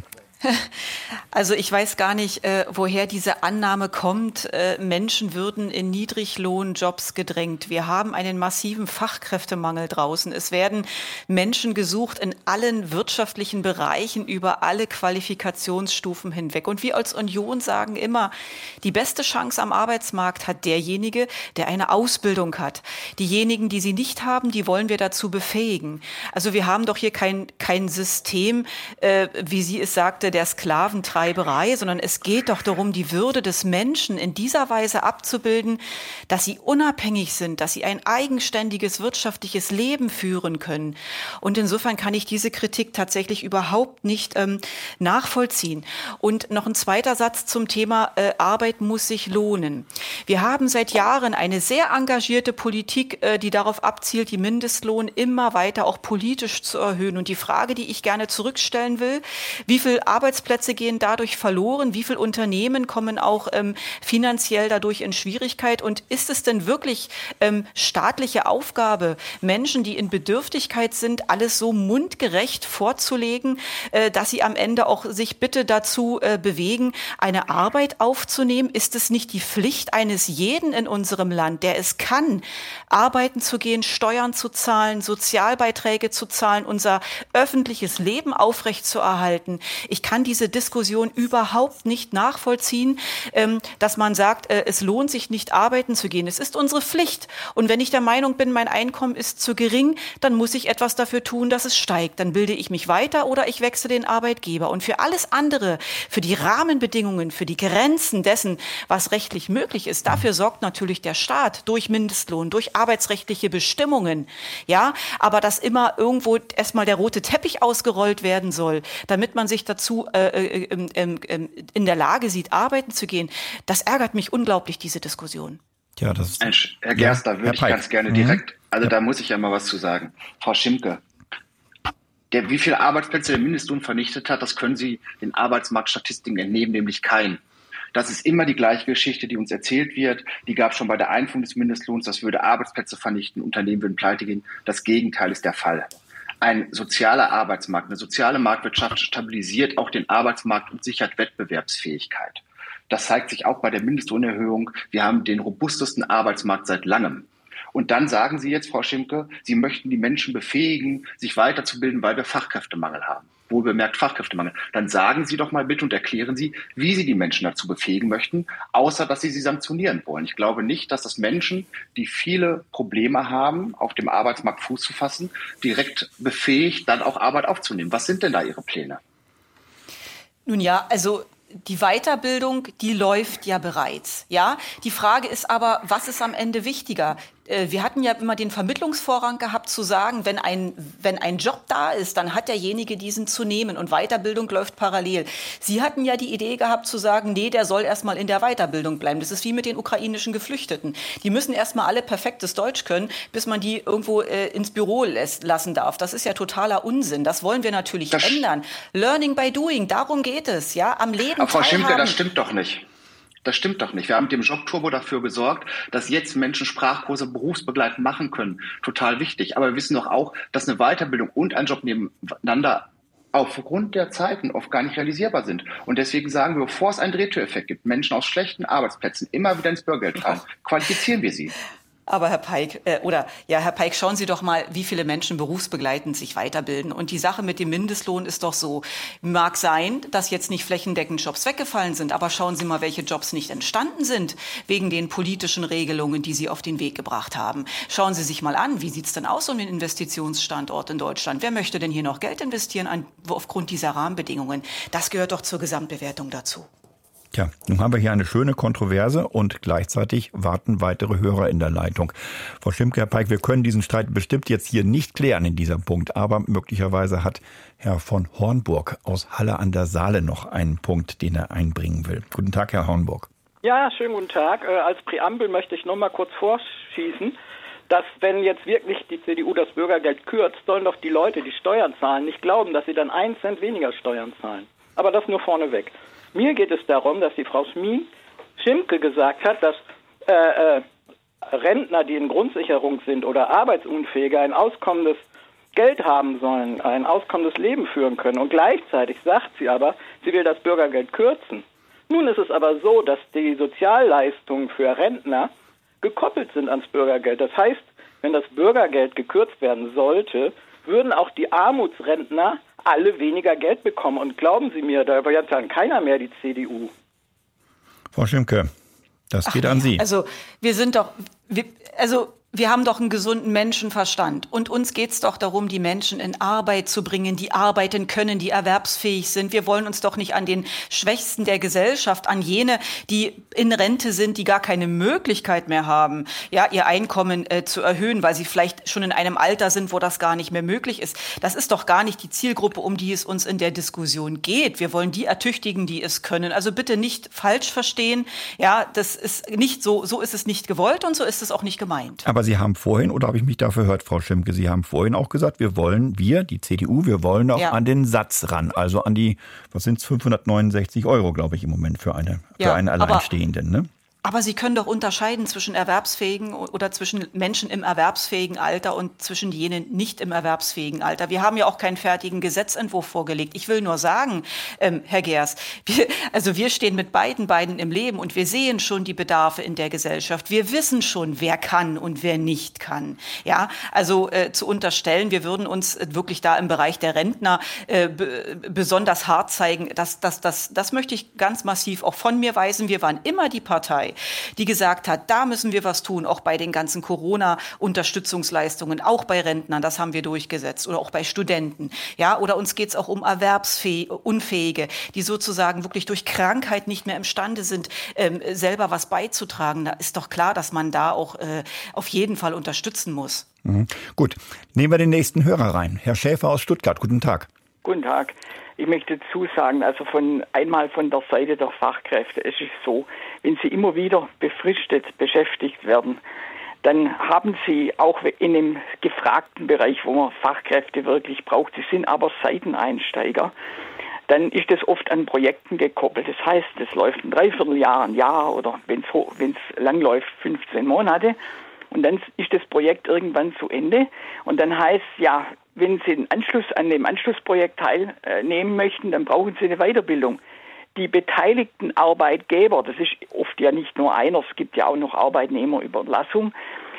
Speaker 4: Also ich weiß gar nicht, äh, woher diese Annahme kommt, äh, Menschen würden in Niedriglohnjobs gedrängt. Wir haben einen massiven Fachkräftemangel draußen. Es werden Menschen gesucht in allen wirtschaftlichen Bereichen über alle Qualifikationsstufen hinweg. Und wir als Union sagen immer, die beste Chance am Arbeitsmarkt hat derjenige, der eine Ausbildung hat. Diejenigen, die sie nicht haben, die wollen wir dazu befähigen. Also wir haben doch hier kein, kein System, äh, wie sie es sagte, der Sklaventreiberei, sondern es geht doch darum, die Würde des Menschen in dieser Weise abzubilden, dass sie unabhängig sind, dass sie ein eigenständiges wirtschaftliches Leben führen können. Und insofern kann ich diese Kritik tatsächlich überhaupt nicht ähm, nachvollziehen. Und noch ein zweiter Satz zum Thema äh, Arbeit muss sich lohnen. Wir haben seit Jahren eine sehr engagierte Politik, äh, die darauf abzielt, die Mindestlohn immer weiter auch politisch zu erhöhen. Und die Frage, die ich gerne zurückstellen will, wie viel Arbeitsplätze gehen dadurch verloren? Wie viele Unternehmen kommen auch ähm, finanziell dadurch in Schwierigkeit? Und ist es denn wirklich ähm, staatliche Aufgabe, Menschen, die in Bedürftigkeit sind, alles so mundgerecht vorzulegen, äh, dass sie am Ende auch sich bitte dazu äh, bewegen, eine Arbeit aufzunehmen? Ist es nicht die Pflicht eines jeden in unserem Land, der es kann, arbeiten zu gehen, Steuern zu zahlen, Sozialbeiträge zu zahlen, unser öffentliches Leben aufrechtzuerhalten? Ich kann diese Diskussion überhaupt nicht nachvollziehen, ähm, dass man sagt, äh, es lohnt sich nicht, arbeiten zu gehen. Es ist unsere Pflicht. Und wenn ich der Meinung bin, mein Einkommen ist zu gering, dann muss ich etwas dafür tun, dass es steigt. Dann bilde ich mich weiter oder ich wechsle den Arbeitgeber. Und für alles andere, für die Rahmenbedingungen, für die Grenzen dessen, was rechtlich möglich ist, dafür sorgt natürlich der Staat durch Mindestlohn, durch arbeitsrechtliche Bestimmungen. Ja, aber dass immer irgendwo erstmal der rote Teppich ausgerollt werden soll, damit man sich dazu äh, äh, äh, äh, in der Lage sieht, arbeiten zu gehen, das ärgert mich unglaublich, diese Diskussion.
Speaker 2: Ja, das ist,
Speaker 3: Mensch, Herr Gerster, ja, würde ich ganz gerne direkt, also ja. Da muss ich ja mal was zu sagen. Frau Schimke, der, wie viele Arbeitsplätze der Mindestlohn vernichtet hat, das können Sie den Arbeitsmarktstatistiken entnehmen, nämlich keinen. Das ist immer die gleiche Geschichte, die uns erzählt wird. Die gab es schon bei der Einführung des Mindestlohns. Das würde Arbeitsplätze vernichten, Unternehmen würden pleite gehen. Das Gegenteil ist der Fall. Ein sozialer Arbeitsmarkt, eine soziale Marktwirtschaft stabilisiert auch den Arbeitsmarkt und sichert Wettbewerbsfähigkeit. Das zeigt sich auch bei der Mindestlohnerhöhung. Wir haben den robustesten Arbeitsmarkt seit langem. Und dann sagen Sie jetzt, Frau Schimke, Sie möchten die Menschen befähigen, sich weiterzubilden, weil wir Fachkräftemangel haben. Wohlbemerkt Fachkräftemangel. Dann sagen Sie doch mal bitte und erklären Sie, wie Sie die Menschen dazu befähigen möchten, außer dass Sie sie sanktionieren wollen. Ich glaube nicht, dass das Menschen, die viele Probleme haben, auf dem Arbeitsmarkt Fuß zu fassen, direkt befähigt, dann auch Arbeit aufzunehmen. Was sind denn da Ihre Pläne?
Speaker 4: Nun ja, also die Weiterbildung, die läuft ja bereits. Ja, die Frage ist aber, was ist am Ende wichtiger? Wir hatten ja immer den Vermittlungsvorrang gehabt, zu sagen, wenn ein, wenn ein Job da ist, dann hat derjenige diesen zu nehmen und Weiterbildung läuft parallel. Sie hatten ja die Idee gehabt zu sagen, nee, der soll erstmal in der Weiterbildung bleiben. Das ist wie mit den ukrainischen Geflüchteten. Die müssen erstmal alle perfektes Deutsch können, bis man die irgendwo äh, ins Büro lässt, lassen darf. Das ist ja totaler Unsinn. Das wollen wir natürlich das ändern. Learning by doing, darum geht es, ja, am Leben
Speaker 3: Aber Frau Schimke, das stimmt doch nicht. Das stimmt doch nicht. Wir haben mit dem Jobturbo dafür gesorgt, dass jetzt Menschen Sprachkurse berufsbegleitend machen können. Total wichtig. Aber wir wissen doch auch, dass eine Weiterbildung und ein Job nebeneinander aufgrund der Zeiten oft gar nicht realisierbar sind. Und deswegen sagen wir, bevor es einen Drehtüreffekt gibt, Menschen aus schlechten Arbeitsplätzen immer wieder ins Bürgergeld fallen, qualifizieren wir sie.
Speaker 4: Aber Herr Peik, äh, oder ja, Herr Peik, schauen Sie doch mal, wie viele Menschen berufsbegleitend sich weiterbilden. Und die Sache mit dem Mindestlohn ist doch so, mag sein, dass jetzt nicht flächendeckend Jobs weggefallen sind, aber schauen Sie mal, welche Jobs nicht entstanden sind wegen den politischen Regelungen, die Sie auf den Weg gebracht haben. Schauen Sie sich mal an, wie sieht's denn aus um den Investitionsstandort in Deutschland? Wer möchte denn hier noch Geld investieren an, aufgrund dieser Rahmenbedingungen? Das gehört doch zur Gesamtbewertung dazu.
Speaker 2: Tja, nun haben wir hier eine schöne Kontroverse und gleichzeitig warten weitere Hörer in der Leitung. Frau Schimke, Herr Peik, wir können diesen Streit bestimmt jetzt hier nicht klären in dieser Punkt, aber möglicherweise hat Herr von Hornburg aus Halle an der Saale noch einen Punkt, den er einbringen will. Guten Tag, Herr Hornburg.
Speaker 12: Ja, schönen guten Tag. Äh, als Präambel möchte ich noch mal kurz vorschießen, dass wenn jetzt wirklich die C D U das Bürgergeld kürzt, sollen doch die Leute, die Steuern zahlen, nicht glauben, dass sie dann einen Cent weniger Steuern zahlen. Aber das nur vorneweg. Mir geht es darum, dass die Frau Schimke gesagt hat, dass äh, Rentner, die in Grundsicherung sind oder Arbeitsunfähige, ein auskommendes Geld haben sollen, ein auskommendes Leben führen können. Und gleichzeitig sagt sie aber, sie will das Bürgergeld kürzen. Nun ist es aber so, dass die Sozialleistungen für Rentner gekoppelt sind ans Bürgergeld. Das heißt, wenn das Bürgergeld gekürzt werden sollte, würden auch die Armutsrentner alle weniger Geld bekommen. Und glauben Sie mir, da überjagt dann keiner mehr die C D U.
Speaker 2: Frau Schimke, das geht
Speaker 4: Ach,
Speaker 2: an Sie.
Speaker 4: Also wir sind doch, wir, also wir haben doch einen gesunden Menschenverstand. Und uns geht es doch darum, die Menschen in Arbeit zu bringen, die arbeiten können, die erwerbsfähig sind. Wir wollen uns doch nicht an den Schwächsten der Gesellschaft, an jene, die in Rente sind, die gar keine Möglichkeit mehr haben, ja, ihr Einkommen äh, zu erhöhen, weil sie vielleicht schon in einem Alter sind, wo das gar nicht mehr möglich ist. Das ist doch gar nicht die Zielgruppe, um die es uns in der Diskussion geht. Wir wollen die ertüchtigen, die es können. Also bitte nicht falsch verstehen. Ja, das ist nicht so, so ist es nicht gewollt und so ist es auch nicht gemeint.
Speaker 2: Aber Sie haben vorhin, oder habe ich mich da verhört, Frau Schimke, Sie haben vorhin auch gesagt, wir wollen, wir, die C D U, wir wollen auch ja. an den Satz ran. Also an die, was sind es, fünfhundertneunundsechzig Euro, glaube ich, im Moment für eine,
Speaker 4: ja,
Speaker 2: für einen Alleinstehenden, ne?
Speaker 4: Aber Sie können doch unterscheiden zwischen Erwerbsfähigen oder zwischen Menschen im erwerbsfähigen Alter und zwischen jenen nicht im erwerbsfähigen Alter. Wir haben ja auch keinen fertigen Gesetzentwurf vorgelegt. Ich will nur sagen, ähm, Herr Geers, wir, also wir stehen mit beiden Beinen im Leben und wir sehen schon die Bedarfe in der Gesellschaft. Wir wissen schon, wer kann und wer nicht kann. Ja, also äh, zu unterstellen, wir würden uns wirklich da im Bereich der Rentner äh, b- besonders hart zeigen, das, das, das, das möchte ich ganz massiv auch von mir weisen. Wir waren immer die Partei, die gesagt hat, da müssen wir was tun, auch bei den ganzen Corona-Unterstützungsleistungen, auch bei Rentnern, das haben wir durchgesetzt, oder auch bei Studenten. Ja, oder uns geht es auch um Erwerbsunfähige, die sozusagen wirklich durch Krankheit nicht mehr imstande sind, ähm, selber was beizutragen. Da ist doch klar, dass man da auch äh, auf jeden Fall unterstützen muss.
Speaker 2: Mhm. Gut, nehmen wir den nächsten Hörer rein. Herr Schäfer aus Stuttgart, guten Tag.
Speaker 13: Guten Tag. Ich möchte zusagen, also von einmal von der Seite der Fachkräfte, es ist so, wenn sie immer wieder befristet beschäftigt werden, dann haben sie auch in dem gefragten Bereich, wo man Fachkräfte wirklich braucht, sie sind aber Seiteneinsteiger, dann ist das oft an Projekten gekoppelt. Das heißt, es läuft ein Dreivierteljahr, ein Jahr oder wenn es wenn es lang läuft, fünfzehn Monate. Und dann ist das Projekt irgendwann zu Ende. Und dann heißt ja, wenn Sie einen Anschluss an dem Anschlussprojekt teilnehmen möchten, dann brauchen Sie eine Weiterbildung. Die beteiligten Arbeitgeber, das ist oft ja nicht nur einer, es gibt ja auch noch Arbeitnehmerüberlassung,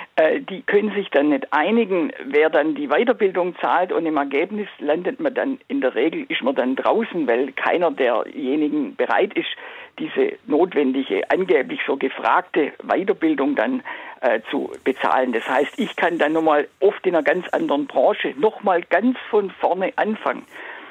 Speaker 13: die können sich dann nicht einigen, wer dann die Weiterbildung zahlt, und im Ergebnis landet man dann, in der Regel ist man dann draußen, weil keiner derjenigen bereit ist, diese notwendige, angeblich so gefragte Weiterbildung dann äh, zu bezahlen. Das heißt, ich kann dann nochmal oft in einer ganz anderen Branche nochmal ganz von vorne anfangen.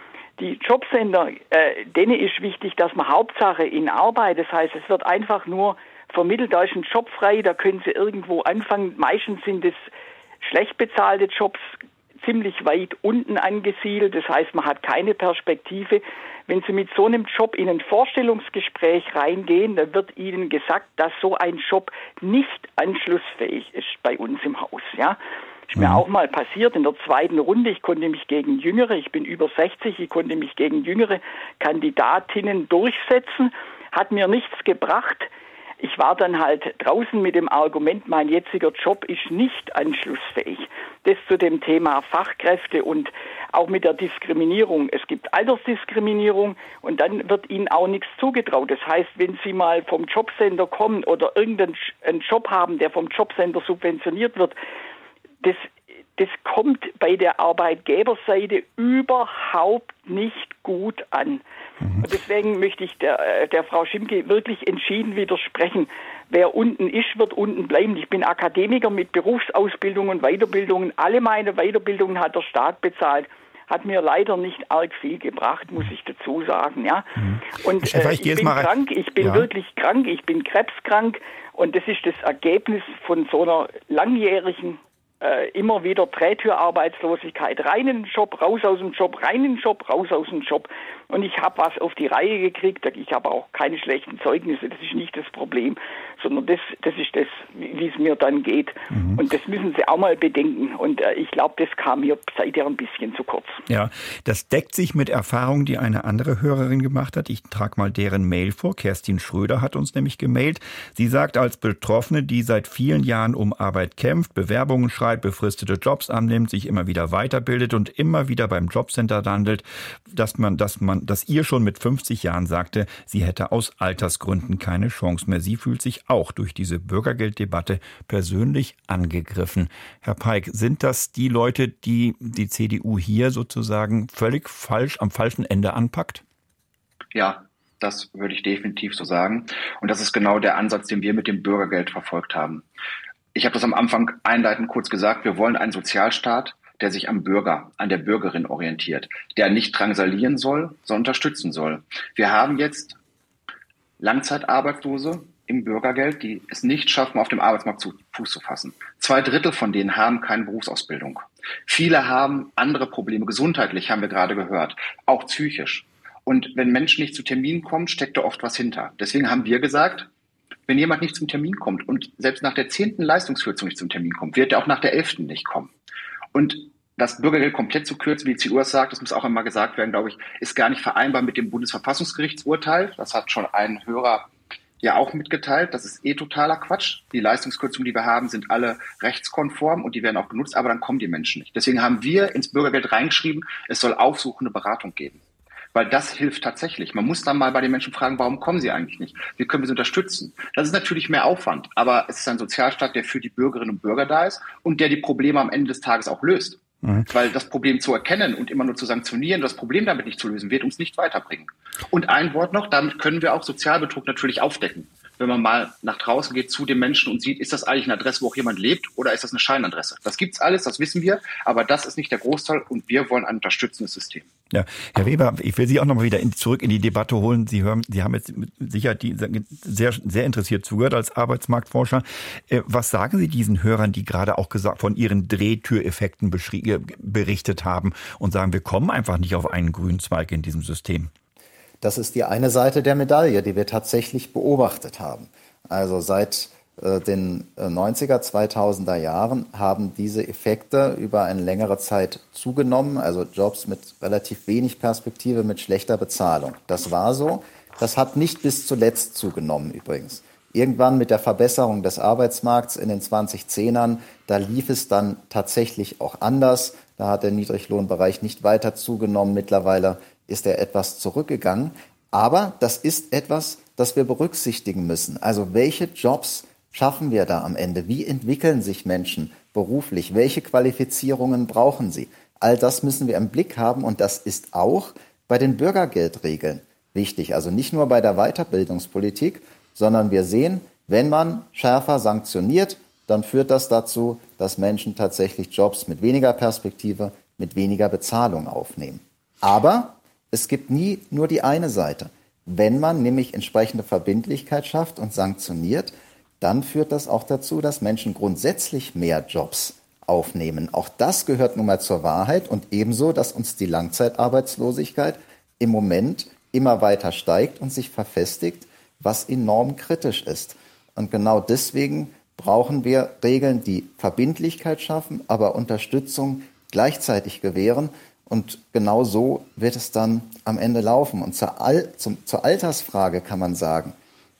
Speaker 13: Die Jobcenter, äh, denen ist wichtig, dass man Hauptsache in Arbeit, das heißt, es wird einfach nur vermittelt, da ist ein Job frei, da können Sie irgendwo anfangen. Meistens sind es schlecht bezahlte Jobs, ziemlich weit unten angesiedelt, das heißt, man hat keine Perspektive. Wenn Sie mit so einem Job in ein Vorstellungsgespräch reingehen, dann wird Ihnen gesagt, dass so ein Job nicht anschlussfähig ist bei uns im Haus. Ja, ist mir auch mal passiert in der zweiten Runde. Ich konnte mich gegen Jüngere, ich bin über sechzig, ich konnte mich gegen jüngere Kandidatinnen durchsetzen, hat mir nichts gebracht. Ich war dann halt draußen mit dem Argument, mein jetziger Job ist nicht anschlussfähig. Das zu dem Thema Fachkräfte und auch mit der Diskriminierung. Es gibt Altersdiskriminierung und dann wird Ihnen auch nichts zugetraut. Das heißt, wenn Sie mal vom Jobcenter kommen oder irgendeinen Job haben, der vom Jobcenter subventioniert wird, das, das kommt bei der Arbeitgeberseite überhaupt nicht gut an. Und deswegen möchte ich der, der Frau Schimke wirklich entschieden widersprechen. Wer unten ist, wird unten bleiben. Ich bin Akademiker mit Berufsausbildung und Weiterbildungen. Alle meine Weiterbildungen hat der Staat bezahlt. Hat mir leider nicht arg viel gebracht, muss ich dazu sagen. Ja. Und äh, ich bin krank, ich bin ja. wirklich krank, ich bin krebskrank. Und das ist das Ergebnis von so einer langjährigen äh, immer wieder Drehtürarbeitslosigkeit, rein in den Job, raus aus dem Job, rein in den Job, raus aus dem Job. Und ich habe was auf die Reihe gekriegt, ich habe auch keine schlechten Zeugnisse, das ist nicht das Problem, sondern das, das ist das, wie es mir dann geht. Mhm. Und das müssen Sie auch mal bedenken. Und äh, ich glaube, das kam mir seither ein bisschen zu kurz.
Speaker 2: Ja, das deckt sich mit Erfahrungen, die eine andere Hörerin gemacht hat. Ich trage mal deren Mail vor. Kerstin Schröder hat uns nämlich gemailt. Sie sagt, als Betroffene, die seit vielen Jahren um Arbeit kämpft, Bewerbungen schreibt, befristete Jobs annimmt, sich immer wieder weiterbildet und immer wieder beim Jobcenter handelt, dass man, dass man, dass ihr schon mit fünfzig Jahren sagte, sie hätte aus Altersgründen keine Chance mehr. Sie fühlt sich auch durch diese Bürgergelddebatte persönlich angegriffen. Herr Peik, sind das die Leute, die die C D U hier sozusagen völlig falsch am falschen Ende anpackt?
Speaker 3: Ja, das würde ich definitiv so sagen. Und das ist genau der Ansatz, den wir mit dem Bürgergeld verfolgt haben. Ich habe das am Anfang einleitend kurz gesagt, wir wollen einen Sozialstaat, der sich am Bürger, an der Bürgerin orientiert, der nicht drangsalieren soll, sondern unterstützen soll. Wir haben jetzt Langzeitarbeitslose im Bürgergeld, die es nicht schaffen, auf dem Arbeitsmarkt zu Fuß zu fassen. Zwei Drittel von denen haben keine Berufsausbildung. Viele haben andere Probleme, gesundheitlich haben wir gerade gehört, auch psychisch. Und wenn Menschen nicht zu Terminen kommen, steckt da oft was hinter. Deswegen haben wir gesagt, wenn jemand nicht zum Termin kommt und selbst nach der zehnten Leistungskürzung nicht zum Termin kommt, wird er auch nach der elften nicht kommen. Und das Bürgergeld komplett zu kürzen, wie die C D U es sagt, das muss auch einmal gesagt werden, glaube ich, ist gar nicht vereinbar mit dem Bundesverfassungsgerichtsurteil. Das hat schon ein Hörer ja auch mitgeteilt. Das ist eh totaler Quatsch. Die Leistungskürzungen, die wir haben, sind alle rechtskonform und die werden auch genutzt, aber dann kommen die Menschen nicht. Deswegen haben wir ins Bürgergeld reingeschrieben, es soll aufsuchende Beratung geben. Weil das hilft tatsächlich. Man muss dann mal bei den Menschen fragen, warum kommen sie eigentlich nicht? Wie können wir sie unterstützen? Das ist natürlich mehr Aufwand, aber es ist ein Sozialstaat, der für die Bürgerinnen und Bürger da ist und der die Probleme am Ende des Tages auch löst. Mhm. Weil das Problem zu erkennen und immer nur zu sanktionieren, das Problem damit nicht zu lösen, wird uns nicht weiterbringen. Und ein Wort noch, damit können wir auch Sozialbetrug natürlich aufdecken. Wenn man mal nach draußen geht zu den Menschen und sieht, ist das eigentlich eine Adresse, wo auch jemand lebt, oder ist das eine Scheinadresse? Das gibt's alles, das wissen wir, aber das ist nicht der Großteil und wir wollen ein unterstützendes System.
Speaker 2: Ja, Herr Weber, ich will Sie auch noch mal wieder in, zurück in die Debatte holen. Sie hören, Sie haben jetzt sicher die, sehr, sehr interessiert zugehört als Arbeitsmarktforscher. Was sagen Sie diesen Hörern, die gerade auch gesagt, von ihren Drehtüreffekten berichtet haben und sagen, wir kommen einfach nicht auf einen grünen Zweig in diesem System?
Speaker 5: Das ist die eine Seite der Medaille, die wir tatsächlich beobachtet haben. Also seit äh, den neunziger, zweitausender Jahren haben diese Effekte über eine längere Zeit zugenommen. Also Jobs mit relativ wenig Perspektive, mit schlechter Bezahlung. Das war so. Das hat nicht bis zuletzt zugenommen übrigens. Irgendwann mit der Verbesserung des Arbeitsmarkts in den zwanzigzehnern, da lief es dann tatsächlich auch anders. Da hat der Niedriglohnbereich nicht weiter zugenommen. Mittlerweile ist er etwas zurückgegangen. Aber das ist etwas, das wir berücksichtigen müssen. Also welche Jobs schaffen wir da am Ende? Wie entwickeln sich Menschen beruflich? Welche Qualifizierungen brauchen sie? All das müssen wir im Blick haben und das ist auch bei den Bürgergeldregeln wichtig. Also nicht nur bei der Weiterbildungspolitik, sondern wir sehen, wenn man schärfer sanktioniert, dann führt das dazu, dass Menschen tatsächlich Jobs mit weniger Perspektive, mit weniger Bezahlung aufnehmen. Aber es gibt nie nur die eine Seite. Wenn man nämlich entsprechende Verbindlichkeit schafft und sanktioniert, dann führt das auch dazu, dass Menschen grundsätzlich mehr Jobs aufnehmen. Auch das gehört nun mal zur Wahrheit und ebenso, dass uns die Langzeitarbeitslosigkeit im Moment immer weiter steigt und sich verfestigt, was enorm kritisch ist. Und genau deswegen brauchen wir Regeln, die Verbindlichkeit schaffen, aber Unterstützung gleichzeitig gewähren. Und genau so wird es dann am Ende laufen. Und zur, Al- zum, zur Altersfrage kann man sagen,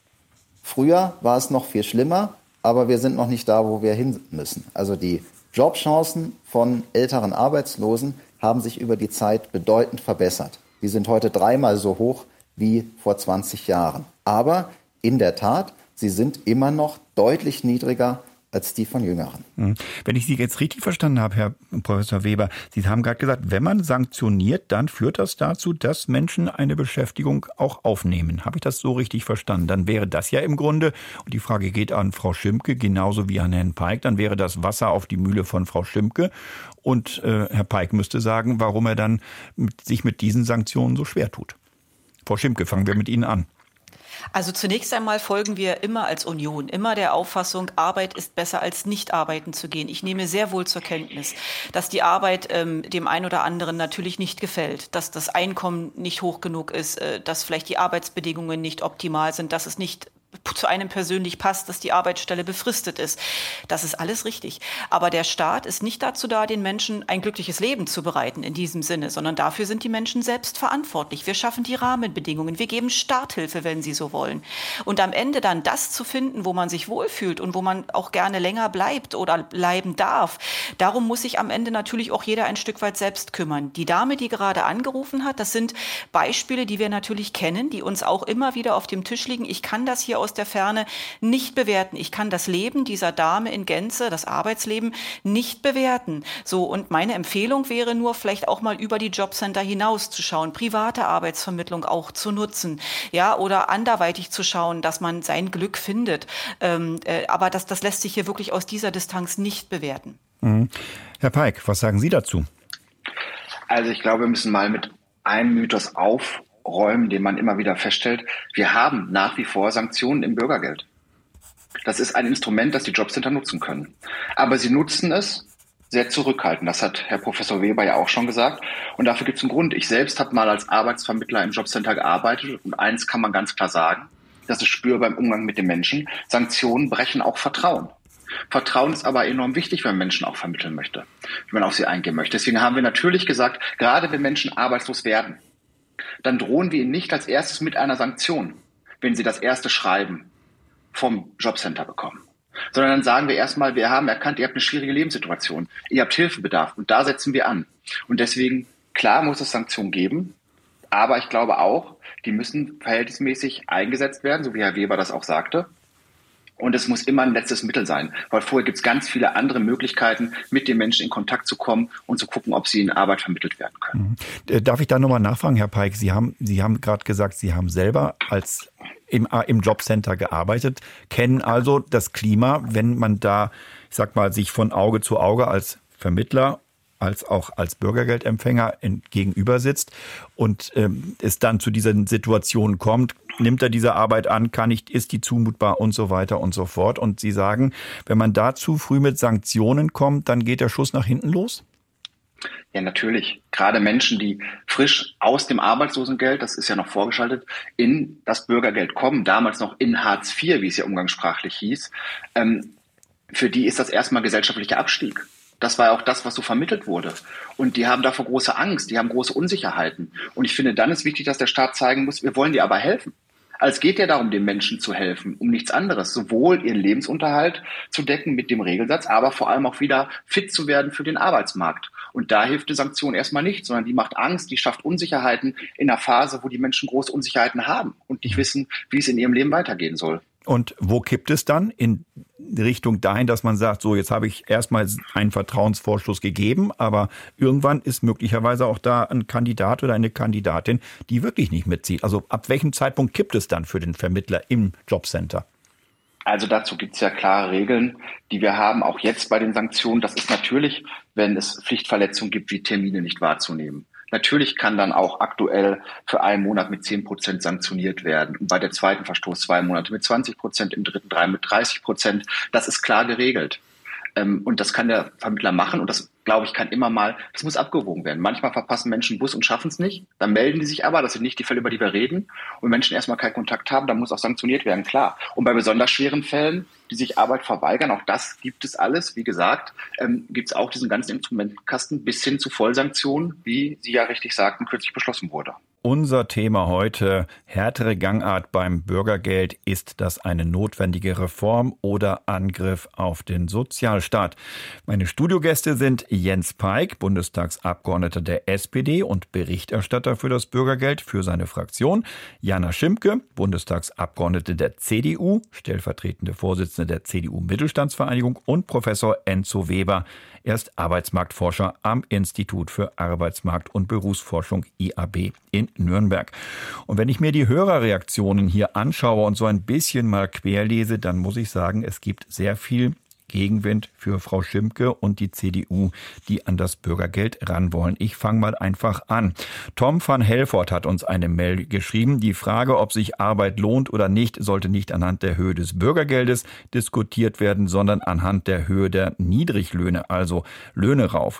Speaker 5: früher war es noch viel schlimmer, aber wir sind noch nicht da, wo wir hin müssen. Also die Jobchancen von älteren Arbeitslosen haben sich über die Zeit bedeutend verbessert. Die sind heute dreimal so hoch wie vor zwanzig Jahren. Aber in der Tat, sie sind immer noch deutlich niedriger als die von Jüngeren.
Speaker 2: Wenn ich Sie jetzt richtig verstanden habe, Herr Professor Weber, Sie haben gerade gesagt, wenn man sanktioniert, dann führt das dazu, dass Menschen eine Beschäftigung auch aufnehmen. Habe ich das so richtig verstanden? Dann wäre das ja im Grunde, und die Frage geht an Frau Schimke genauso wie an Herrn Peik, dann wäre das Wasser auf die Mühle von Frau Schimke. Und äh, Herr Peik müsste sagen, warum er dann mit, sich mit diesen Sanktionen so schwer tut. Frau Schimke, fangen wir mit Ihnen an.
Speaker 4: Also zunächst einmal folgen wir immer als Union, immer der Auffassung, Arbeit ist besser als nicht arbeiten zu gehen. Ich nehme sehr wohl zur Kenntnis, dass die Arbeit ähm, dem einen oder anderen natürlich nicht gefällt, dass das Einkommen nicht hoch genug ist, äh, dass vielleicht die Arbeitsbedingungen nicht optimal sind, dass es nicht zu einem persönlich passt, dass die Arbeitsstelle befristet ist. Das ist alles richtig. Aber der Staat ist nicht dazu da, den Menschen ein glückliches Leben zu bereiten in diesem Sinne, sondern dafür sind die Menschen selbst verantwortlich. Wir schaffen die Rahmenbedingungen, wir geben Starthilfe, wenn sie so wollen. Und am Ende dann das zu finden, wo man sich wohlfühlt und wo man auch gerne länger bleibt oder bleiben darf, darum muss sich am Ende natürlich auch jeder ein Stück weit selbst kümmern. Die Dame, die gerade angerufen hat, das sind Beispiele, die wir natürlich kennen, die uns auch immer wieder auf dem Tisch liegen. Ich kann das hier aus der Ferne nicht bewerten. Ich kann das Leben dieser Dame in Gänze, das Arbeitsleben, nicht bewerten. So, und meine Empfehlung wäre nur, vielleicht auch mal über die Jobcenter hinaus zu schauen, private Arbeitsvermittlung auch zu nutzen, ja, oder anderweitig zu schauen, dass man sein Glück findet. Ähm, äh, aber das, das lässt sich hier wirklich aus dieser Distanz nicht bewerten.
Speaker 2: Mhm. Herr Peik, was sagen Sie dazu?
Speaker 3: Also ich glaube, wir müssen mal mit einem Mythos auf Räumen, den man immer wieder feststellt. Wir haben nach wie vor Sanktionen im Bürgergeld. Das ist ein Instrument, das die Jobcenter nutzen können. Aber sie nutzen es sehr zurückhaltend. Das hat Herr Professor Weber ja auch schon gesagt. Und dafür gibt es einen Grund. Ich selbst habe mal als Arbeitsvermittler im Jobcenter gearbeitet. Und eins kann man ganz klar sagen, das ist spürbar im Umgang mit den Menschen. Sanktionen brechen auch Vertrauen. Vertrauen ist aber enorm wichtig, wenn man Menschen auch vermitteln möchte, wenn man auf sie eingehen möchte. Deswegen haben wir natürlich gesagt, gerade wenn Menschen arbeitslos werden, dann drohen wir ihnen nicht als erstes mit einer Sanktion, wenn sie das erste Schreiben vom Jobcenter bekommen. Sondern dann sagen wir erstmal, wir haben erkannt, ihr habt eine schwierige Lebenssituation, ihr habt Hilfebedarf und da setzen wir an. Und deswegen, klar muss es Sanktionen geben, aber ich glaube auch, die müssen verhältnismäßig eingesetzt werden, so wie Herr Weber das auch sagte. Und es muss immer ein letztes Mittel sein, weil vorher gibt es ganz viele andere Möglichkeiten, mit den Menschen in Kontakt zu kommen und zu gucken, ob sie in Arbeit vermittelt werden können.
Speaker 2: Mhm. Darf ich da nochmal nachfragen, Herr Peik? Sie haben, Sie haben gerade gesagt, Sie haben selber als im, im Jobcenter gearbeitet, kennen also das Klima, wenn man da, ich sag mal, sich von Auge zu Auge als Vermittler als auch als Bürgergeldempfänger gegenüber sitzt und ähm, es dann zu diesen Situationen kommt, nimmt er diese Arbeit an, kann nicht, ist die zumutbar und so weiter und so fort. Und Sie sagen, wenn man da zu früh mit Sanktionen kommt, dann geht der Schuss nach hinten los?
Speaker 3: Ja, natürlich. Gerade Menschen, die frisch aus dem Arbeitslosengeld, das ist ja noch vorgeschaltet, in das Bürgergeld kommen, damals noch in Hartz vier, wie es ja umgangssprachlich hieß, ähm, für die ist das erstmal gesellschaftlicher Abstieg. Das war ja auch das, was so vermittelt wurde. Und die haben davor große Angst, die haben große Unsicherheiten. Und ich finde, dann ist wichtig, dass der Staat zeigen muss, wir wollen dir aber helfen. Also es geht ja darum, den Menschen zu helfen, um nichts anderes. Sowohl ihren Lebensunterhalt zu decken mit dem Regelsatz, aber vor allem auch wieder fit zu werden für den Arbeitsmarkt. Und da hilft die Sanktion erstmal nicht, sondern die macht Angst, die schafft Unsicherheiten in einer Phase, wo die Menschen große Unsicherheiten haben und nicht wissen, wie es in ihrem Leben weitergehen soll.
Speaker 2: Und wo kippt es dann? In Richtung dahin, dass man sagt, so jetzt habe ich erstmal einen Vertrauensvorschuss gegeben, aber irgendwann ist möglicherweise auch da ein Kandidat oder eine Kandidatin, die wirklich nicht mitzieht. Also ab welchem Zeitpunkt kippt es dann für den Vermittler im Jobcenter?
Speaker 3: Also dazu gibt es ja klare Regeln, die wir haben, auch jetzt bei den Sanktionen. Das ist natürlich, wenn es Pflichtverletzungen gibt, wie Termine nicht wahrzunehmen. Natürlich kann dann auch aktuell für einen Monat mit zehn Prozent sanktioniert werden. Und bei der zweiten Verstoß zwei Monate mit zwanzig Prozent, im dritten drei mit dreißig Prozent. Das ist klar geregelt. Und das kann der Vermittler machen und das, glaube ich, kann immer mal, das muss abgewogen werden. Manchmal verpassen Menschen Bus und schaffen es nicht, dann melden die sich aber, das sind nicht die Fälle, über die wir reden. Und wenn Menschen erstmal keinen Kontakt haben, dann muss auch sanktioniert werden, klar. Und bei besonders schweren Fällen, die sich Arbeit verweigern, auch das gibt es alles, wie gesagt, ähm, gibt es auch diesen ganzen Instrumentenkasten bis hin zu Vollsanktionen, wie Sie ja richtig sagten, kürzlich beschlossen wurde.
Speaker 2: Unser Thema heute, härtere Gangart beim Bürgergeld. Ist das eine notwendige Reform oder Angriff auf den Sozialstaat? Meine Studiogäste sind Jens Peik, Bundestagsabgeordneter der S P D und Berichterstatter für das Bürgergeld für seine Fraktion. Jana Schimpke, Bundestagsabgeordnete der C D U, stellvertretende Vorsitzende der C D U-Mittelstandsvereinigung und Professor Enzo Weber. Er ist Arbeitsmarktforscher am Institut für Arbeitsmarkt- und Berufsforschung I A B in Nürnberg. Und wenn ich mir die Hörerreaktionen hier anschaue und so ein bisschen mal querlese, dann muss ich sagen, es gibt sehr viel Gegenwind für Frau Schimke und die C D U, die an das Bürgergeld ran wollen. Ich fange mal einfach an. Tom van Helfort hat uns eine Mail geschrieben. Die Frage, ob sich Arbeit lohnt oder nicht, sollte nicht anhand der Höhe des Bürgergeldes diskutiert werden, sondern anhand der Höhe der Niedriglöhne, also Löhne rauf.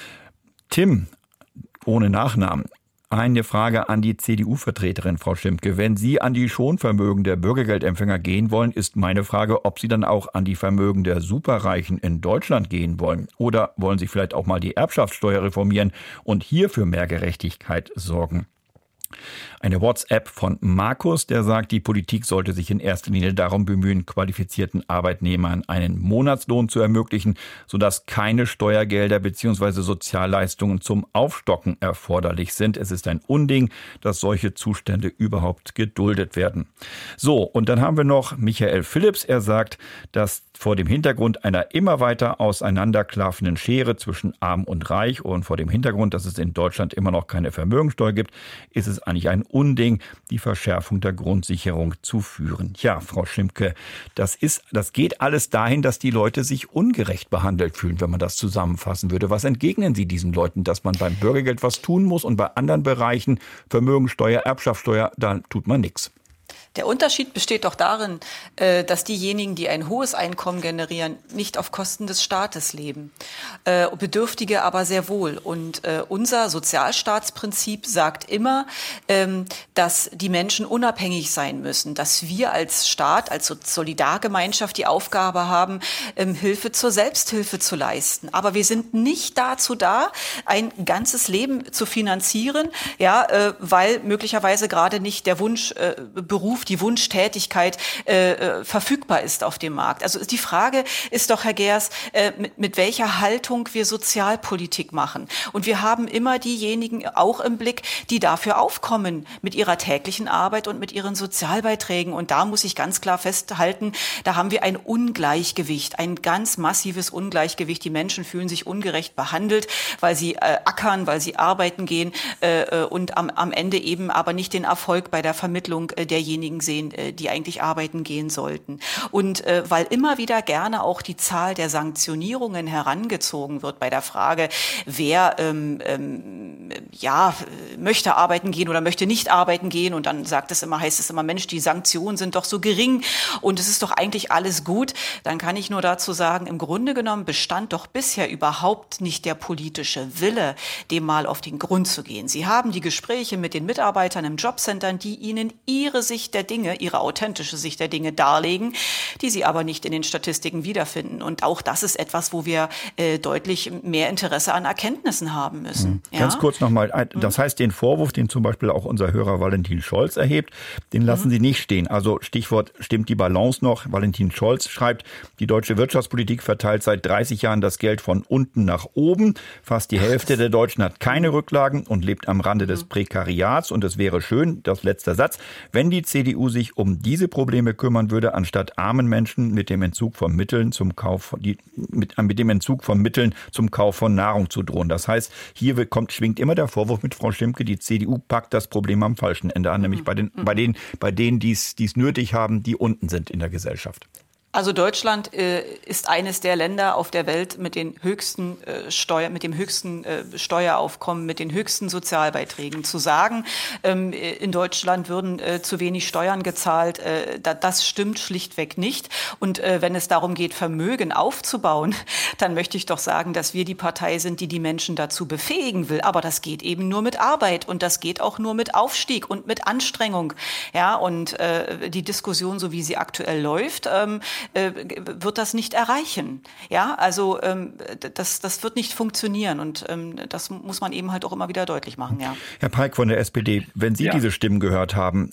Speaker 2: Tim, ohne Nachnamen. Eine Frage an die C D U-Vertreterin, Frau Schimke. Wenn Sie an die Schonvermögen der Bürgergeldempfänger gehen wollen, ist meine Frage, ob Sie dann auch an die Vermögen der Superreichen in Deutschland gehen wollen. Oder wollen Sie vielleicht auch mal die Erbschaftssteuer reformieren und hier für mehr Gerechtigkeit sorgen? Eine WhatsApp von Markus, der sagt, die Politik sollte sich in erster Linie darum bemühen, qualifizierten Arbeitnehmern einen Monatslohn zu ermöglichen, sodass keine Steuergelder bzw. Sozialleistungen zum Aufstocken erforderlich sind. Es ist ein Unding, dass solche Zustände überhaupt geduldet werden. So, und dann haben wir noch Michael Philipps. Er sagt, dass vor dem Hintergrund einer immer weiter auseinanderklaffenden Schere zwischen Arm und Reich und vor dem Hintergrund, dass es in Deutschland immer noch keine Vermögensteuer gibt, ist es eigentlich ein Unding, die Verschärfung der Grundsicherung zu führen. Ja, Frau Schimke, das ist, das geht alles dahin, dass die Leute sich ungerecht behandelt fühlen, wenn man das zusammenfassen würde. Was entgegnen Sie diesen Leuten, dass man beim Bürgergeld was tun muss und bei anderen Bereichen, Vermögensteuer, Erbschaftssteuer, da tut man nichts?
Speaker 4: Der Unterschied besteht doch darin, dass diejenigen, die ein hohes Einkommen generieren, nicht auf Kosten des Staates leben. Bedürftige aber sehr wohl. Und unser Sozialstaatsprinzip sagt immer, dass die Menschen unabhängig sein müssen, dass wir als Staat, als Solidargemeinschaft die Aufgabe haben, Hilfe zur Selbsthilfe zu leisten. Aber wir sind nicht dazu da, ein ganzes Leben zu finanzieren, ja, weil möglicherweise gerade nicht der Wunschberuf, die Wunschtätigkeit äh, verfügbar ist auf dem Markt. Also die Frage ist doch, Herr Geers, äh, mit, mit welcher Haltung wir Sozialpolitik machen. Und wir haben immer diejenigen auch im Blick, die dafür aufkommen mit ihrer täglichen Arbeit und mit ihren Sozialbeiträgen. Und da muss ich ganz klar festhalten, da haben wir ein Ungleichgewicht, ein ganz massives Ungleichgewicht. Die Menschen fühlen sich ungerecht behandelt, weil sie äh, ackern, weil sie arbeiten gehen äh, und am, am Ende eben aber nicht den Erfolg bei der Vermittlung äh, derjenigen sehen, die eigentlich arbeiten gehen sollten. Und äh, weil immer wieder gerne auch die Zahl der Sanktionierungen herangezogen wird bei der Frage, wer ähm, ähm, ja möchte arbeiten gehen oder möchte nicht arbeiten gehen, und dann sagt es immer, heißt es immer, Mensch, die Sanktionen sind doch so gering und es ist doch eigentlich alles gut, dann kann ich nur dazu sagen, im Grunde genommen bestand doch bisher überhaupt nicht der politische Wille, dem mal auf den Grund zu gehen. Sie haben die Gespräche mit den Mitarbeitern im Jobcentern, die ihnen ihre Sicht der Dinge, ihre authentische Sicht der Dinge darlegen, die sie aber nicht in den Statistiken wiederfinden. Und auch das ist etwas, wo wir äh, deutlich mehr Interesse an Erkenntnissen haben müssen.
Speaker 2: Mhm.
Speaker 4: Ja?
Speaker 2: Ganz kurz nochmal, das heißt, den Vorwurf, den zum Beispiel auch unser Hörer Valentin Scholz erhebt, den lassen mhm. Sie nicht stehen. Also Stichwort, stimmt die Balance noch? Valentin Scholz schreibt, die deutsche Wirtschaftspolitik verteilt seit dreißig Jahren das Geld von unten nach oben. Fast die Hälfte der Deutschen hat keine Rücklagen und lebt am Rande mhm. des Prekariats. Und es wäre schön, das letzte Satz, wenn die C D U sich um diese Probleme kümmern würde, anstatt armen Menschen mit dem Entzug von Mitteln zum Kauf, die, mit, mit dem Entzug von Mitteln zum Kauf von Nahrung zu drohen. Das heißt, hier kommt, schwingt immer der Vorwurf mit Frau Schimke, die C D U packt das Problem am falschen Ende an, mhm. nämlich bei den, bei denen, bei denen, die es nötig haben, die unten sind in der Gesellschaft.
Speaker 4: Also Deutschland äh, ist eines der Länder auf der Welt mit den höchsten äh, Steuer, mit dem höchsten äh, Steueraufkommen, mit den höchsten Sozialbeiträgen. Zu sagen, ähm, in Deutschland würden äh, zu wenig Steuern gezahlt, äh, da, das stimmt schlichtweg nicht. Und äh, wenn es darum geht, Vermögen aufzubauen, dann möchte ich doch sagen, dass wir die Partei sind, die die Menschen dazu befähigen will. Aber das geht eben nur mit Arbeit und das geht auch nur mit Aufstieg und mit Anstrengung. Ja, und äh, die Diskussion, so wie sie aktuell läuft, ähm, wird das nicht erreichen. Ja, also ähm, das, das wird nicht funktionieren und ähm, das muss man eben halt auch immer wieder deutlich machen. Ja.
Speaker 2: Herr Peik von der S P D, wenn Sie ja. diese Stimmen gehört haben,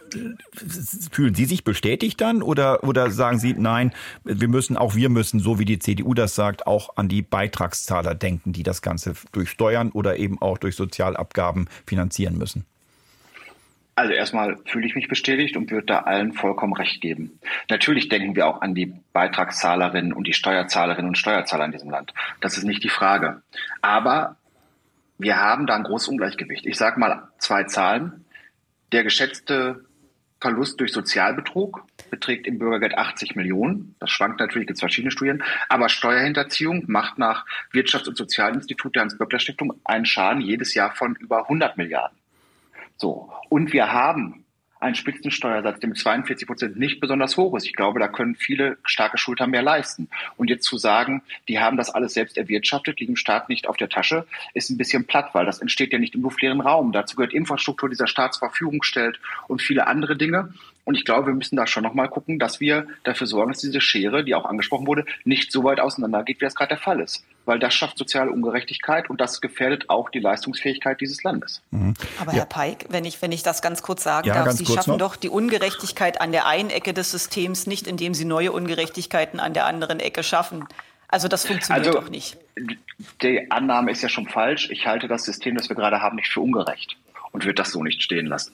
Speaker 2: fühlen Sie sich bestätigt dann oder, oder sagen Sie, nein, wir müssen, auch wir müssen, so wie die C D U das sagt, auch an die Beitragszahler denken, die das Ganze durch Steuern oder eben auch durch Sozialabgaben finanzieren müssen?
Speaker 3: Also erstmal fühle ich mich bestätigt und würde da allen vollkommen recht geben. Natürlich denken wir auch an die Beitragszahlerinnen und die Steuerzahlerinnen und Steuerzahler in diesem Land. Das ist nicht die Frage. Aber wir haben da ein großes Ungleichgewicht. Ich sage mal zwei Zahlen. Der geschätzte Verlust durch Sozialbetrug beträgt im Bürgergeld achtzig Millionen. Das schwankt natürlich, gibt es verschiedene Studien. Aber Steuerhinterziehung macht nach Wirtschafts- und Sozialinstitut der Hans-Böckler-Stiftung einen Schaden jedes Jahr von über hundert Milliarden. So. Und wir haben einen Spitzensteuersatz, der mit zweiundvierzig Prozent nicht besonders hoch ist. Ich glaube, da können viele starke Schultern mehr leisten. Und jetzt zu sagen, die haben das alles selbst erwirtschaftet, liegen dem Staat nicht auf der Tasche, ist ein bisschen platt, weil das entsteht ja nicht im luftleeren Raum. Dazu gehört Infrastruktur, die der Staat zur Verfügung stellt und viele andere Dinge. Und ich glaube, wir müssen da schon nochmal gucken, dass wir dafür sorgen, dass diese Schere, die auch angesprochen wurde, nicht so weit auseinandergeht, wie das gerade der Fall ist. Weil das schafft soziale Ungerechtigkeit und das gefährdet auch die Leistungsfähigkeit dieses Landes.
Speaker 2: Mhm.
Speaker 4: Aber
Speaker 2: ja.
Speaker 4: Herr Peik, wenn ich, wenn ich das ganz kurz sagen
Speaker 2: ja,
Speaker 4: darf, Sie schaffen
Speaker 2: noch.
Speaker 4: doch die Ungerechtigkeit an der einen Ecke des Systems nicht, indem Sie neue Ungerechtigkeiten an der anderen Ecke schaffen. Also das funktioniert
Speaker 3: also,
Speaker 4: doch nicht.
Speaker 3: Die Annahme ist ja schon falsch. Ich halte das System, das wir gerade haben, nicht für ungerecht und würde das so nicht stehen lassen.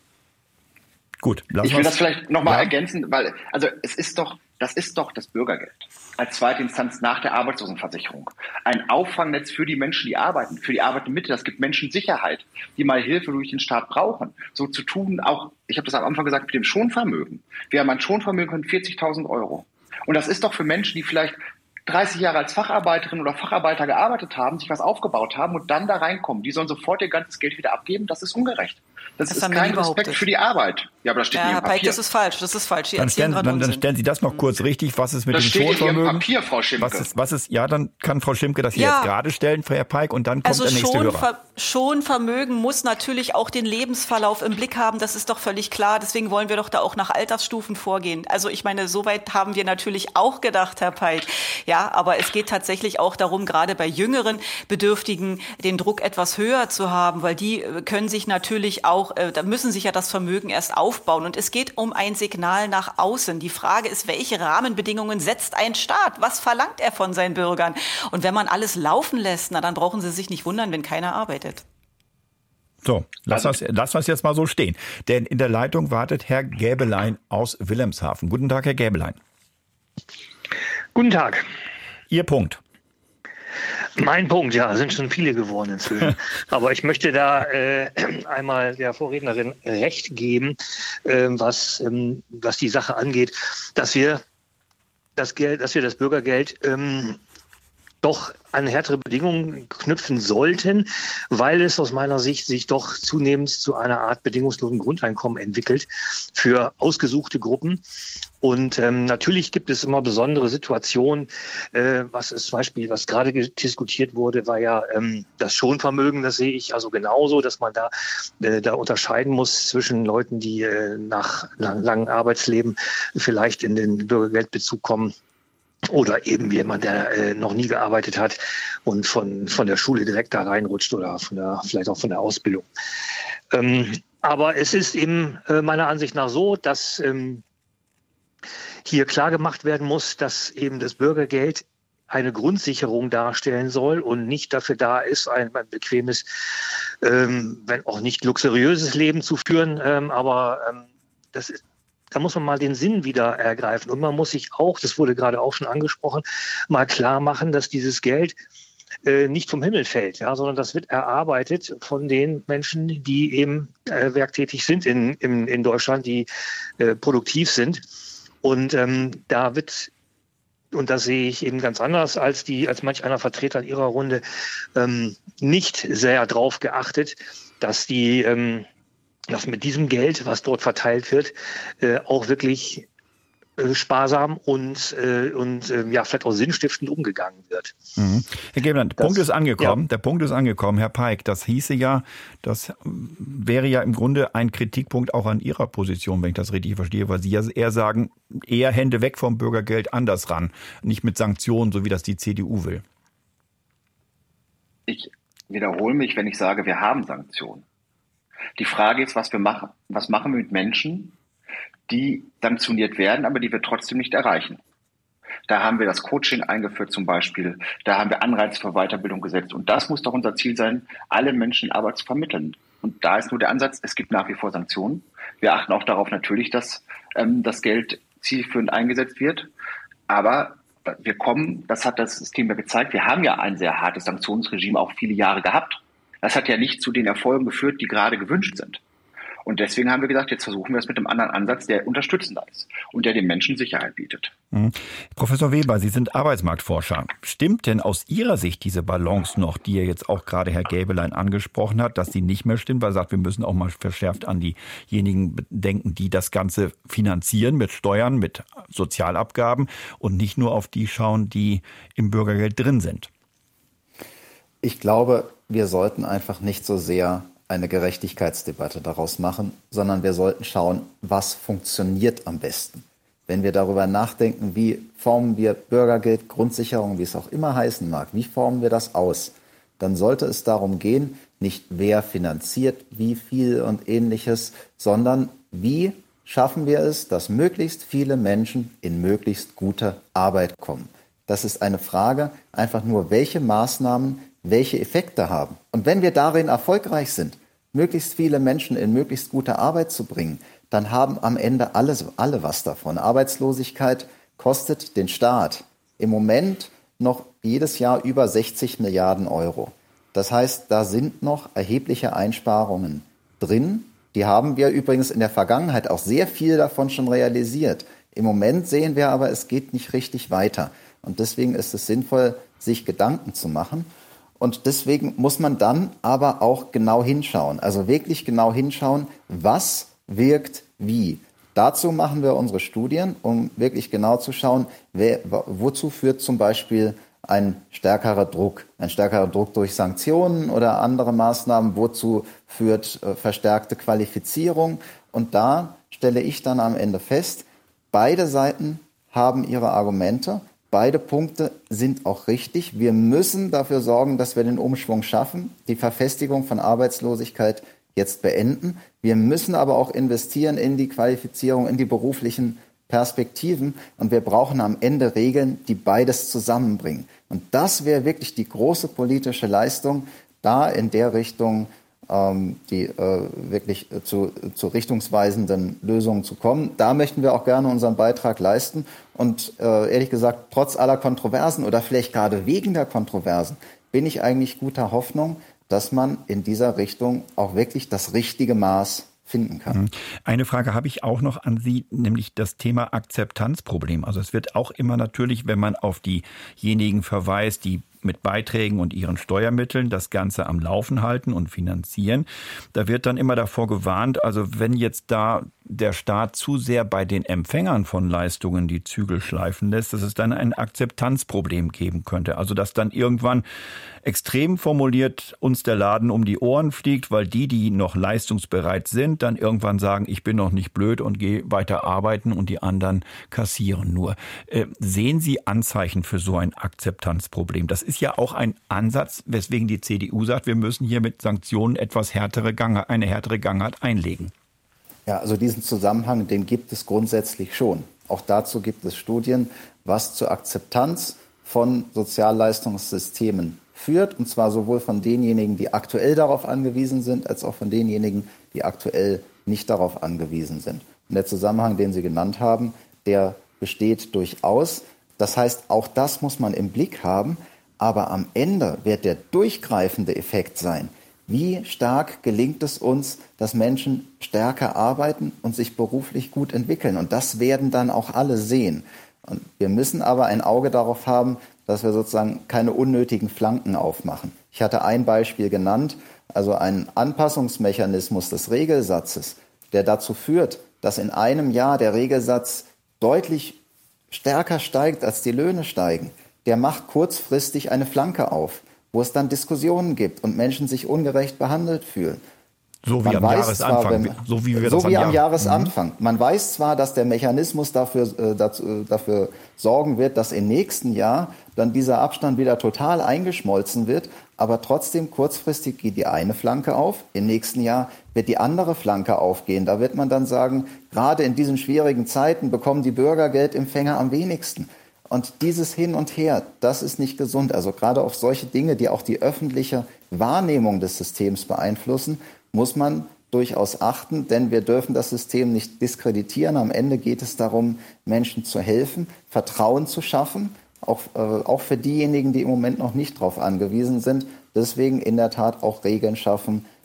Speaker 2: Gut,
Speaker 3: ich will das vielleicht nochmal
Speaker 2: ja.
Speaker 3: ergänzen, weil also es ist doch, das ist doch das Bürgergeld als zweite Instanz nach der Arbeitslosenversicherung. Ein Auffangnetz für die Menschen, die arbeiten, für die arbeitende Mitte. Das gibt Menschen Sicherheit, die mal Hilfe durch den Staat brauchen. So zu tun, auch, ich habe das am Anfang gesagt, mit dem Schonvermögen. Wir haben ein Schonvermögen von vierzigtausend Euro. Und das ist doch für Menschen, die vielleicht dreißig Jahre als Facharbeiterin oder Facharbeiter gearbeitet haben, sich was aufgebaut haben und dann da reinkommen. Die sollen sofort ihr ganzes Geld wieder abgeben. Das ist ungerecht. Das, das ist kein Respekt für die Arbeit. Ja, aber das steht
Speaker 4: ja,
Speaker 3: in Ihrem Papier.
Speaker 4: Peik, das ist falsch. Das ist falsch.
Speaker 2: Dann stellen, dann, dann stellen Sie das noch kurz richtig. Was ist mit
Speaker 3: das
Speaker 2: dem
Speaker 3: steht
Speaker 2: Schonvermögen?
Speaker 3: In Ihrem Papier, Frau Schimke.
Speaker 2: Was ist, was ist, ja, dann kann Frau Schimke das hier
Speaker 4: ja.
Speaker 2: jetzt gerade stellen, Herr Peik, und dann kommt
Speaker 4: also
Speaker 2: der nächste
Speaker 4: schon,
Speaker 2: Hörer.
Speaker 4: Ver, Schonvermögen muss natürlich auch den Lebensverlauf im Blick haben. Das ist doch völlig klar. Deswegen wollen wir doch da auch nach Altersstufen vorgehen. Also ich meine, soweit haben wir natürlich auch gedacht, Herr Peik. Ja, aber es geht tatsächlich auch darum, gerade bei jüngeren Bedürftigen den Druck etwas höher zu haben, weil die können sich natürlich auch, äh, da müssen sich ja das Vermögen erst aufbauen. Und es geht um ein Signal nach außen. Die Frage ist, welche Rahmenbedingungen setzt ein Staat? Was verlangt er von seinen Bürgern? Und wenn man alles laufen lässt, na, dann brauchen Sie sich nicht wundern, wenn keiner arbeitet.
Speaker 2: So, lass uns lass uns jetzt mal so stehen. Denn in der Leitung wartet Herr Gäbelein aus Wilhelmshaven. Guten Tag, Herr Gäbelein.
Speaker 14: Guten Tag.
Speaker 2: Ihr Punkt.
Speaker 14: Mein Punkt, ja, sind schon viele geworden inzwischen. Aber ich möchte da äh, einmal der Vorrednerin recht geben, äh, was, ähm, was die Sache angeht, dass wir das Geld, dass wir das Bürgergeld ähm, doch an härtere Bedingungen knüpfen sollten, weil es aus meiner Sicht sich doch zunehmend zu einer Art bedingungslosen Grundeinkommen entwickelt für ausgesuchte Gruppen. Und ähm, natürlich gibt es immer besondere Situationen. Äh, was ist zum Beispiel, was gerade diskutiert wurde, war ja ähm, das Schonvermögen. Das sehe ich also genauso, dass man da äh, da unterscheiden muss zwischen Leuten, die äh, nach lang, langem Arbeitsleben vielleicht in den Bürgergeldbezug kommen. Oder eben jemand, der äh, noch nie gearbeitet hat und von von der Schule direkt da reinrutscht oder von der vielleicht auch von der Ausbildung. Ähm, aber es ist eben äh, meiner Ansicht nach so, dass ähm, hier klar gemacht werden muss, dass eben das Bürgergeld eine Grundsicherung darstellen soll und nicht dafür da ist, ein, ein bequemes, ähm, wenn auch nicht luxuriöses Leben zu führen. Ähm, aber ähm, das ist Da muss man mal den Sinn wieder ergreifen. Und man muss sich auch, das wurde gerade auch schon angesprochen, mal klar machen, dass dieses Geld äh, nicht vom Himmel fällt, ja, sondern das wird erarbeitet von den Menschen, die eben äh, werktätig sind in, in, in Deutschland, die äh, produktiv sind. Und ähm, da wird, und das sehe ich eben ganz anders als die, als manch einer Vertreter in ihrer Runde, ähm, nicht sehr drauf geachtet, dass die ähm, dass mit diesem Geld, was dort verteilt wird, äh, auch wirklich äh, sparsam und, äh, und äh, ja, vielleicht auch sinnstiftend umgegangen wird.
Speaker 2: Mhm. Herr Gäbelein, der Punkt ist angekommen.
Speaker 14: Ja.
Speaker 2: Der Punkt ist angekommen, Herr Peik. Das hieße ja, das wäre ja im Grunde ein Kritikpunkt auch an Ihrer Position, wenn ich das richtig verstehe, weil Sie ja eher sagen, eher Hände weg vom Bürgergeld, anders ran, nicht mit Sanktionen, so wie das die C D U will.
Speaker 3: Ich wiederhole mich, wenn ich sage, wir haben Sanktionen. Die Frage ist, was wir machen. Was machen wir mit Menschen, die sanktioniert werden, aber die wir trotzdem nicht erreichen? Da haben wir das Coaching eingeführt zum Beispiel. Da haben wir Anreize für Weiterbildung gesetzt. Und das muss doch unser Ziel sein, alle Menschen Arbeit zu vermitteln. Und da ist nur der Ansatz, es gibt nach wie vor Sanktionen. Wir achten auch darauf natürlich, dass ähm, das Geld zielführend eingesetzt wird. Aber wir kommen, das hat das System ja gezeigt, wir haben ja ein sehr hartes Sanktionsregime auch viele Jahre gehabt. Das hat ja nicht zu den Erfolgen geführt, die gerade gewünscht sind. Und deswegen haben wir gesagt, jetzt versuchen wir es mit einem anderen Ansatz, der unterstützender ist und der den Menschen Sicherheit bietet.
Speaker 2: Mhm. Professor Weber, Sie sind Arbeitsmarktforscher. Stimmt denn aus Ihrer Sicht diese Balance noch, die ja jetzt auch gerade Herr Gäbelein angesprochen hat, dass sie nicht mehr stimmt, weil er sagt, wir müssen auch mal verschärft an diejenigen denken, die das Ganze finanzieren mit Steuern, mit Sozialabgaben und nicht nur auf die schauen, die im Bürgergeld drin sind?
Speaker 5: Ich glaube, wir sollten einfach nicht so sehr eine Gerechtigkeitsdebatte daraus machen, sondern wir sollten schauen, was funktioniert am besten. Wenn wir darüber nachdenken, wie formen wir Bürgergeld, Grundsicherung, wie es auch immer heißen mag, wie formen wir das aus, dann sollte es darum gehen, nicht wer finanziert, wie viel und ähnliches, sondern wie schaffen wir es, dass möglichst viele Menschen in möglichst gute Arbeit kommen. Das ist eine Frage, einfach nur, welche Maßnahmen welche Effekte haben. Und wenn wir darin erfolgreich sind, möglichst viele Menschen in möglichst gute Arbeit zu bringen, dann haben am Ende alles, alle was davon. Arbeitslosigkeit kostet den Staat im Moment noch jedes Jahr über sechzig Milliarden Euro. Das heißt, da sind noch erhebliche Einsparungen drin. Die haben wir übrigens in der Vergangenheit auch sehr viel davon schon realisiert. Im Moment sehen wir aber, es geht nicht richtig weiter. Und deswegen ist es sinnvoll, sich Gedanken zu machen. Und deswegen muss man dann aber auch genau hinschauen, also wirklich genau hinschauen, was wirkt wie. Dazu machen wir unsere Studien, um wirklich genau zu schauen, wer, wozu führt zum Beispiel ein stärkerer Druck, ein stärkerer Druck durch Sanktionen oder andere Maßnahmen, wozu führt äh, verstärkte Qualifizierung. Und da stelle ich dann am Ende fest, beide Seiten haben ihre Argumente. Beide Punkte sind auch richtig. Wir müssen dafür sorgen, dass wir den Umschwung schaffen, die Verfestigung von Arbeitslosigkeit jetzt beenden. Wir müssen aber auch investieren in die Qualifizierung, in die beruflichen Perspektiven. Und wir brauchen am Ende Regeln, die beides zusammenbringen. Und das wäre wirklich die große politische Leistung, da in der Richtung ähm, die äh, wirklich zu, zu richtungsweisenden Lösungen zu kommen. Da möchten wir auch gerne unseren Beitrag leisten. Und äh, ehrlich gesagt, trotz aller Kontroversen oder vielleicht gerade wegen der Kontroversen bin ich eigentlich guter Hoffnung, dass man in dieser Richtung auch wirklich das richtige Maß finden kann.
Speaker 2: Eine Frage habe ich auch noch an Sie, nämlich das Thema Akzeptanzproblem. Also es wird auch immer natürlich, wenn man auf diejenigen verweist, die mit Beiträgen und ihren Steuermitteln das Ganze am Laufen halten und finanzieren. Da wird dann immer davor gewarnt, also wenn jetzt da der Staat zu sehr bei den Empfängern von Leistungen die Zügel schleifen lässt, dass es dann ein Akzeptanzproblem geben könnte. Also dass dann irgendwann extrem formuliert uns der Laden um die Ohren fliegt, weil die, die noch leistungsbereit sind, dann irgendwann sagen, ich bin noch nicht blöd und gehe weiter arbeiten und die anderen kassieren nur. Äh, sehen Sie Anzeichen für so ein Akzeptanzproblem? Das ist ja auch ein Ansatz, weswegen die C D U sagt, wir müssen hier mit Sanktionen etwas härtere Gang, eine härtere Gangart einlegen.
Speaker 5: Ja, also diesen Zusammenhang, den gibt es grundsätzlich schon. Auch dazu gibt es Studien, was zur Akzeptanz von Sozialleistungssystemen führt. Und zwar sowohl von denjenigen, die aktuell darauf angewiesen sind, als auch von denjenigen, die aktuell nicht darauf angewiesen sind. Und der Zusammenhang, den Sie genannt haben, der besteht durchaus. Das heißt, auch das muss man im Blick haben. Aber am Ende wird der durchgreifende Effekt sein, wie stark gelingt es uns, dass Menschen stärker arbeiten und sich beruflich gut entwickeln. Und das werden dann auch alle sehen. Und wir müssen aber ein Auge darauf haben, dass wir sozusagen keine unnötigen Flanken aufmachen. Ich hatte ein Beispiel genannt, also einen Anpassungsmechanismus des Regelsatzes, der dazu führt, dass in einem Jahr der Regelsatz deutlich stärker steigt, als die Löhne steigen. Der macht kurzfristig eine Flanke auf, wo es dann Diskussionen gibt und Menschen sich ungerecht behandelt fühlen.
Speaker 2: So wie
Speaker 5: Man
Speaker 2: am
Speaker 5: weiß
Speaker 2: Jahresanfang.
Speaker 5: Zwar, wenn,
Speaker 2: so wie, wir
Speaker 5: so
Speaker 2: das
Speaker 5: wie
Speaker 2: am,
Speaker 5: am
Speaker 2: Jahr.
Speaker 5: Jahresanfang. Mhm. Man weiß zwar, dass der Mechanismus dafür, äh, dazu, dafür sorgen wird, dass im nächsten Jahr dann dieser Abstand wieder total eingeschmolzen wird, aber trotzdem kurzfristig geht die eine Flanke auf, im nächsten Jahr wird die andere Flanke aufgehen. Da wird man dann sagen, gerade in diesen schwierigen Zeiten bekommen die Bürgergeldempfänger am wenigsten. Und dieses Hin und Her, das ist nicht gesund. Also gerade auf solche Dinge, die auch die öffentliche Wahrnehmung des Systems beeinflussen, muss man durchaus achten, denn wir dürfen das System nicht diskreditieren. Am Ende geht es darum, Menschen zu helfen, Vertrauen zu schaffen, auch, äh, auch für diejenigen, die im Moment noch nicht darauf angewiesen sind. Deswegen in der Tat auch Regeln schaffen,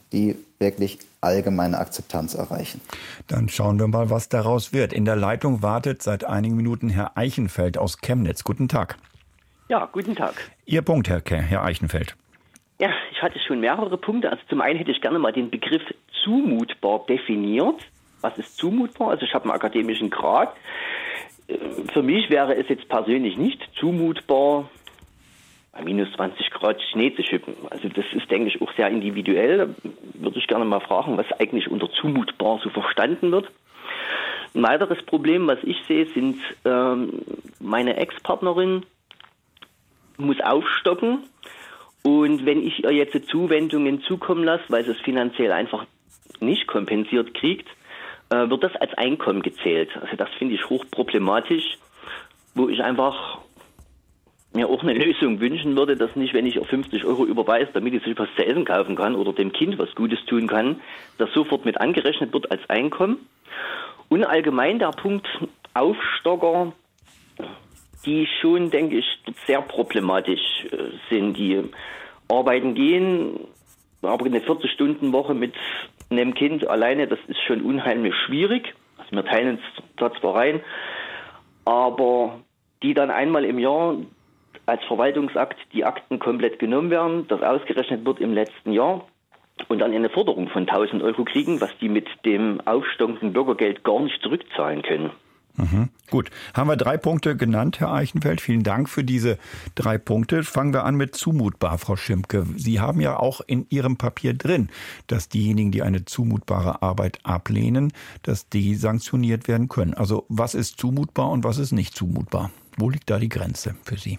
Speaker 5: die wirklich allgemeine Akzeptanz erreichen.
Speaker 2: Dann schauen wir mal, was daraus wird. In der Leitung wartet seit einigen Minuten Herr Eichenfeld aus Chemnitz. Guten Tag.
Speaker 15: Ja, guten Tag.
Speaker 2: Ihr Punkt, Herr, Ke- Herr Eichenfeld.
Speaker 15: Ja, ich hatte schon mehrere Punkte. Also zum einen hätte ich gerne mal den Begriff zumutbar definiert. Was ist zumutbar? Also ich habe einen akademischen Grad. Für mich wäre es jetzt persönlich nicht zumutbar, bei minus zwanzig Grad Schnee zu schippen. Also das ist, denke ich, auch sehr individuell. Da würde ich gerne mal fragen, was eigentlich unter zumutbar so verstanden wird. Ein weiteres Problem, was ich sehe, sind ähm, meine Ex-Partnerin muss aufstocken. Und wenn ich ihr jetzt Zuwendungen zukommen lasse, weil sie es finanziell einfach nicht kompensiert kriegt, äh, wird das als Einkommen gezählt. Also das finde ich hochproblematisch, wo ich einfach mir auch eine Lösung wünschen würde, dass nicht, wenn ich ihr fünfzig Euro überweise, damit ich sich was zu essen kaufen kann oder dem Kind was Gutes tun kann, das sofort mit angerechnet wird als Einkommen. Und allgemein der Punkt Aufstocker, die schon, denke ich, sehr problematisch äh, sind, die arbeiten gehen, aber eine vierzig-Stunden-Woche mit einem Kind alleine, das ist schon unheimlich schwierig. Also wir teilen es da zwar rein, aber die dann einmal im Jahr als Verwaltungsakt die Akten komplett genommen werden, das ausgerechnet wird im letzten Jahr und dann eine Forderung von tausend Euro kriegen, was die mit dem aufstockenden Bürgergeld gar nicht zurückzahlen können.
Speaker 2: Mhm. Gut, haben wir drei Punkte genannt, Herr Eichenfeld. Vielen Dank für diese drei Punkte. Fangen wir an mit zumutbar, Frau Schimke. Sie haben ja auch in Ihrem Papier drin, dass diejenigen, die eine zumutbare Arbeit ablehnen, dass die sanktioniert werden können. Also was ist zumutbar und was ist nicht zumutbar? Wo liegt da die Grenze für Sie?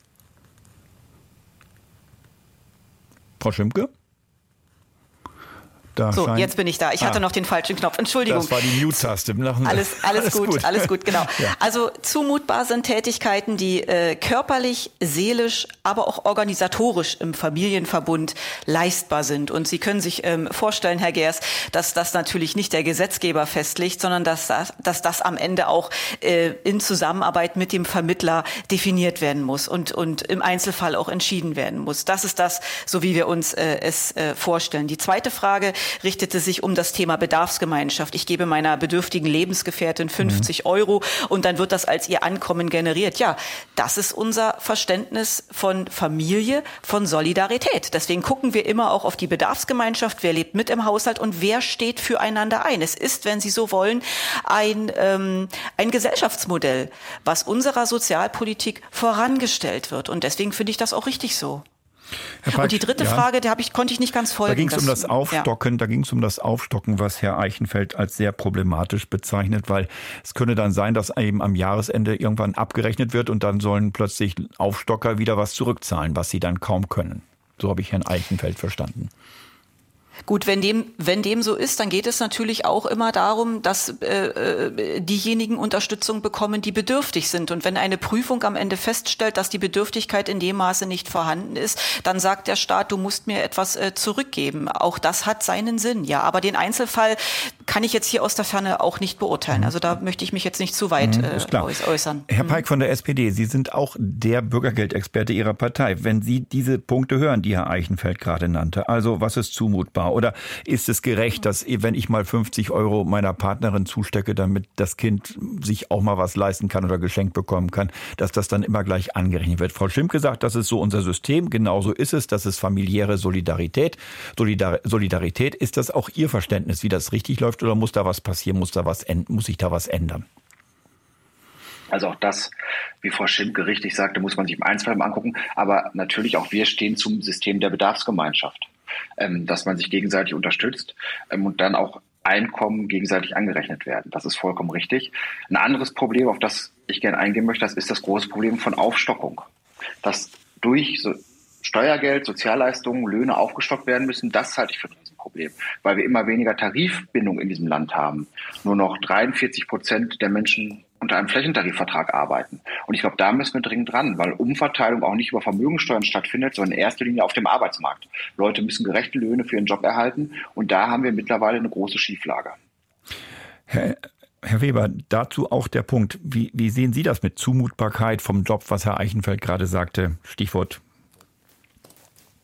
Speaker 2: Frau Schimke? Da
Speaker 4: so,
Speaker 2: scheint,
Speaker 4: jetzt bin ich da. Ich hatte
Speaker 2: ah,
Speaker 4: noch den falschen Knopf. Entschuldigung.
Speaker 2: Das war die Mute-Taste.
Speaker 4: Alles, alles, alles gut, gut, alles gut, genau.
Speaker 2: Ja.
Speaker 4: Also zumutbar sind Tätigkeiten, die äh, körperlich, seelisch, aber auch organisatorisch im Familienverbund leistbar sind. Und Sie können sich ähm, vorstellen, Herr Gers, dass das natürlich nicht der Gesetzgeber festlegt, sondern dass das, dass das am Ende auch äh, in Zusammenarbeit mit dem Vermittler definiert werden muss und, und im Einzelfall auch entschieden werden muss. Das ist das, so wie wir uns äh, es äh, vorstellen. Die zweite Frage richtete sich um das Thema Bedarfsgemeinschaft. Ich gebe meiner bedürftigen Lebensgefährtin fünfzig mhm. Euro und dann wird das als ihr Ankommen generiert. Ja, das ist unser Verständnis von Familie, von Solidarität. Deswegen gucken wir immer auch auf die Bedarfsgemeinschaft. Wer lebt mit im Haushalt und wer steht für einander ein? Es ist, wenn Sie so wollen, ein, ähm, ein Gesellschaftsmodell, was unserer Sozialpolitik vorangestellt wird. Und deswegen finde ich das auch richtig so.
Speaker 2: Pack,
Speaker 4: und die dritte
Speaker 2: ja.
Speaker 4: Frage, die habe ich, konnte ich nicht ganz folgen.
Speaker 2: Da ging es um das Aufstocken,
Speaker 4: ja.
Speaker 2: da ging es um das Aufstocken, was Herr Eichenfeld als sehr problematisch bezeichnet, weil es könnte dann sein, dass eben am Jahresende irgendwann abgerechnet wird und dann sollen plötzlich Aufstocker wieder was zurückzahlen, was sie dann kaum können. So habe ich Herrn Eichenfeld verstanden.
Speaker 4: Gut, wenn dem, wenn dem so ist, dann geht es natürlich auch immer darum, dass äh, diejenigen Unterstützung bekommen, die bedürftig sind. Und wenn eine Prüfung am Ende feststellt, dass die Bedürftigkeit in dem Maße nicht vorhanden ist, dann sagt der Staat, du musst mir etwas äh, zurückgeben. Auch das hat seinen Sinn, ja. Aber den Einzelfall kann ich jetzt hier aus der Ferne auch nicht beurteilen. Also da möchte ich mich jetzt nicht zu weit äh, äußern.
Speaker 2: Herr Peik von der S P D, Sie sind auch der Bürgergeldexperte Ihrer Partei. Wenn Sie diese Punkte hören, die Herr Eichenfeld gerade nannte, also was ist zumutbar? Oder ist es gerecht, dass wenn ich mal fünfzig Euro meiner Partnerin zustecke, damit das Kind sich auch mal was leisten kann oder geschenkt bekommen kann, dass das dann immer gleich angerechnet wird? Frau Schimke sagt, das ist so unser System. Genauso ist es. Das ist familiäre Solidarität. Solidar- Solidarität. Ist das auch Ihr Verständnis, wie das richtig läuft? Oder muss da was passieren? Muss da was, muss sich da was ändern?
Speaker 3: Also auch das, wie Frau Schimke richtig sagte, muss man sich im Einzelfall mal angucken. Aber natürlich auch wir stehen zum System der Bedarfsgemeinschaft. Ähm, dass man sich gegenseitig unterstützt ähm, und dann auch Einkommen gegenseitig angerechnet werden. Das ist vollkommen richtig. Ein anderes Problem, auf das ich gerne eingehen möchte, das ist das große Problem von Aufstockung. Dass durch so Steuergeld, Sozialleistungen, Löhne aufgestockt werden müssen, das halte ich für ein Riesenproblem, weil wir immer weniger Tarifbindung in diesem Land haben. Nur noch dreiundvierzig Prozent der Menschen unter einem Flächentarifvertrag arbeiten. Und ich glaube, da müssen wir dringend dran, weil Umverteilung auch nicht über Vermögensteuern stattfindet, sondern in erster Linie auf dem Arbeitsmarkt. Leute müssen gerechte Löhne für ihren Job erhalten und da haben wir mittlerweile eine große Schieflage.
Speaker 2: Herr, Herr Weber, dazu auch der Punkt, wie, wie sehen Sie das mit Zumutbarkeit vom Job, was Herr Eichenfeld gerade sagte, Stichwort?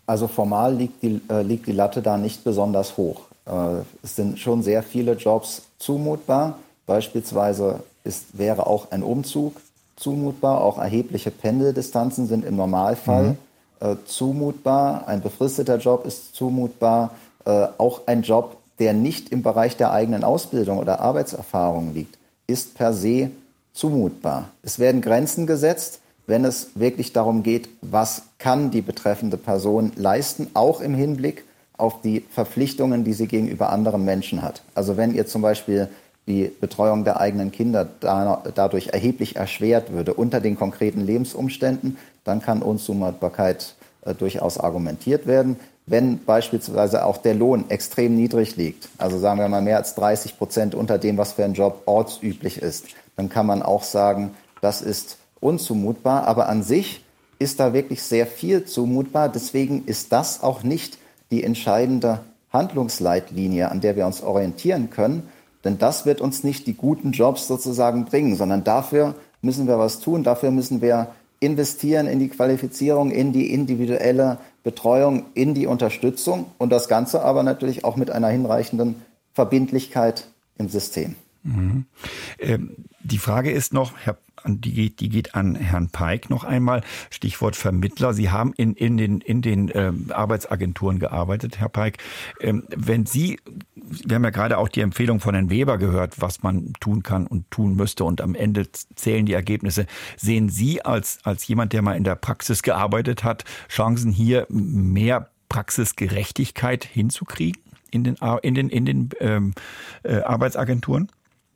Speaker 5: Also formal liegt die, äh, liegt die Latte da nicht besonders hoch. Äh, es sind schon sehr viele Jobs zumutbar. Beispielsweise ist, wäre auch ein Umzug zumutbar. Auch erhebliche Pendeldistanzen sind im Normalfall mhm. äh, zumutbar. Ein befristeter Job ist zumutbar. Äh, auch ein Job, der nicht im Bereich der eigenen Ausbildung oder Arbeitserfahrung liegt, ist per se zumutbar. Es werden Grenzen gesetzt, wenn es wirklich darum geht, was kann die betreffende Person leisten, auch im Hinblick auf die Verpflichtungen, die sie gegenüber anderen Menschen hat. Also wenn ihr zum Beispiel die Betreuung der eigenen Kinder da, dadurch erheblich erschwert würde unter den konkreten Lebensumständen, dann kann Unzumutbarkeit äh, durchaus argumentiert werden. Wenn beispielsweise auch der Lohn extrem niedrig liegt, also sagen wir mal mehr als dreißig Prozent unter dem, was für einen Job ortsüblich ist, dann kann man auch sagen, das ist unzumutbar. Aber an sich ist da wirklich sehr viel zumutbar. Deswegen ist das auch nicht die entscheidende Handlungsleitlinie, an der wir uns orientieren können. Denn das wird uns nicht die guten Jobs sozusagen bringen, sondern dafür müssen wir was tun. Dafür müssen wir investieren in die Qualifizierung, in die individuelle Betreuung, in die Unterstützung und das Ganze aber natürlich auch mit einer hinreichenden Verbindlichkeit im System.
Speaker 2: Mhm. Ähm, die Frage ist noch, Herr, die geht, die geht an Herrn Peik noch einmal. Stichwort Vermittler. Sie haben in, in den, in den ähm, Arbeitsagenturen gearbeitet, Herr Peik. Ähm, wenn Sie, wir haben ja gerade auch die Empfehlung von Herrn Weber gehört, was man tun kann und tun müsste und am Ende zählen die Ergebnisse. Sehen Sie als, als jemand, der mal in der Praxis gearbeitet hat, Chancen hier mehr Praxisgerechtigkeit hinzukriegen in den, in den, in den ähm, äh, Arbeitsagenturen?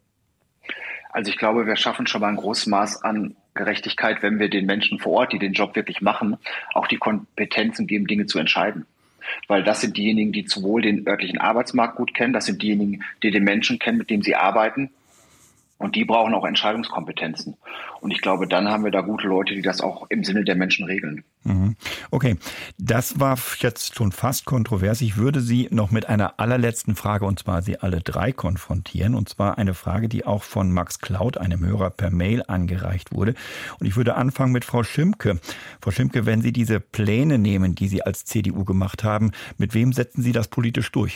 Speaker 3: Also ich glaube, wir schaffen schon mal ein großes Maß an Gerechtigkeit, wenn wir den Menschen vor Ort, die den Job wirklich machen, auch die Kompetenzen geben, Dinge zu entscheiden. Weil das sind diejenigen, die sowohl den örtlichen Arbeitsmarkt gut kennen, das sind diejenigen, die den Menschen kennen, mit dem sie arbeiten. Und die brauchen auch Entscheidungskompetenzen. Und ich glaube, dann haben wir da gute Leute, die das auch im Sinne der Menschen regeln.
Speaker 2: Okay, das war jetzt schon fast kontrovers. Ich würde Sie noch mit einer allerletzten Frage, und zwar Sie alle drei konfrontieren. Und zwar eine Frage, die auch von Max Klaut, einem Hörer, per Mail angereicht wurde. Und ich würde anfangen mit Frau Schimke. Frau Schimke, wenn Sie diese Pläne nehmen, die Sie als C D U gemacht haben, mit wem setzen Sie das politisch durch?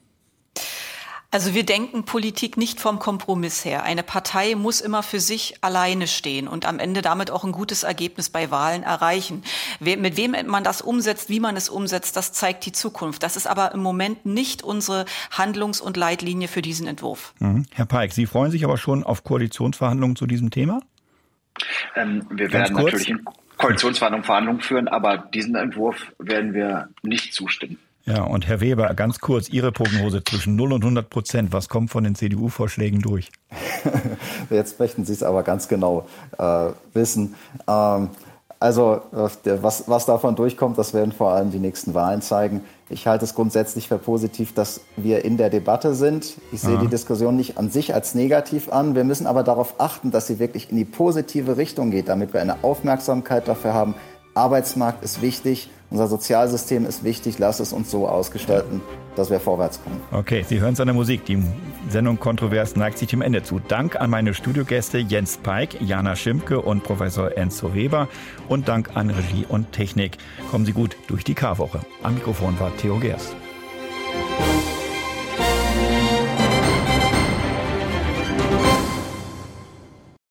Speaker 4: Also wir denken Politik nicht vom Kompromiss her. Eine Partei muss immer für sich alleine stehen und am Ende damit auch ein gutes Ergebnis bei Wahlen erreichen. Mit wem man das umsetzt, wie man es umsetzt, das zeigt die Zukunft. Das ist aber im Moment nicht unsere Handlungs- und Leitlinie für diesen Entwurf. Mhm.
Speaker 2: Herr Peik, Sie freuen sich aber schon auf Koalitionsverhandlungen zu diesem Thema?
Speaker 3: Ähm, wir Ganz werden kurz. natürlich in Koalitionsverhandlungen Verhandlungen führen, aber diesen Entwurf werden wir nicht zustimmen.
Speaker 2: Ja, und Herr Weber, ganz kurz, Ihre Prognose zwischen null und hundert Prozent. Was kommt von den C D U-Vorschlägen durch?
Speaker 5: Jetzt möchten Sie es aber ganz genau äh, wissen. Ähm, also äh, was, was davon durchkommt, das werden vor allem die nächsten Wahlen zeigen. Ich halte es grundsätzlich für positiv, dass wir in der Debatte sind. Ich sehe ja. die Diskussion nicht an sich als negativ an. Wir müssen aber darauf achten, dass sie wirklich in die positive Richtung geht, damit wir eine Aufmerksamkeit dafür haben. Arbeitsmarkt ist wichtig, unser Sozialsystem ist wichtig. Lass es uns so ausgestalten, dass wir vorwärts kommen.
Speaker 2: Okay, Sie hören es an der Musik. Die Sendung Kontrovers neigt sich dem Ende zu. Dank an meine Studiogäste Jens Peik, Jana Schimke und Professor Enzo Weber. Und Dank an Regie und Technik. Kommen Sie gut durch die Karwoche. Am Mikrofon war Theo Gerst.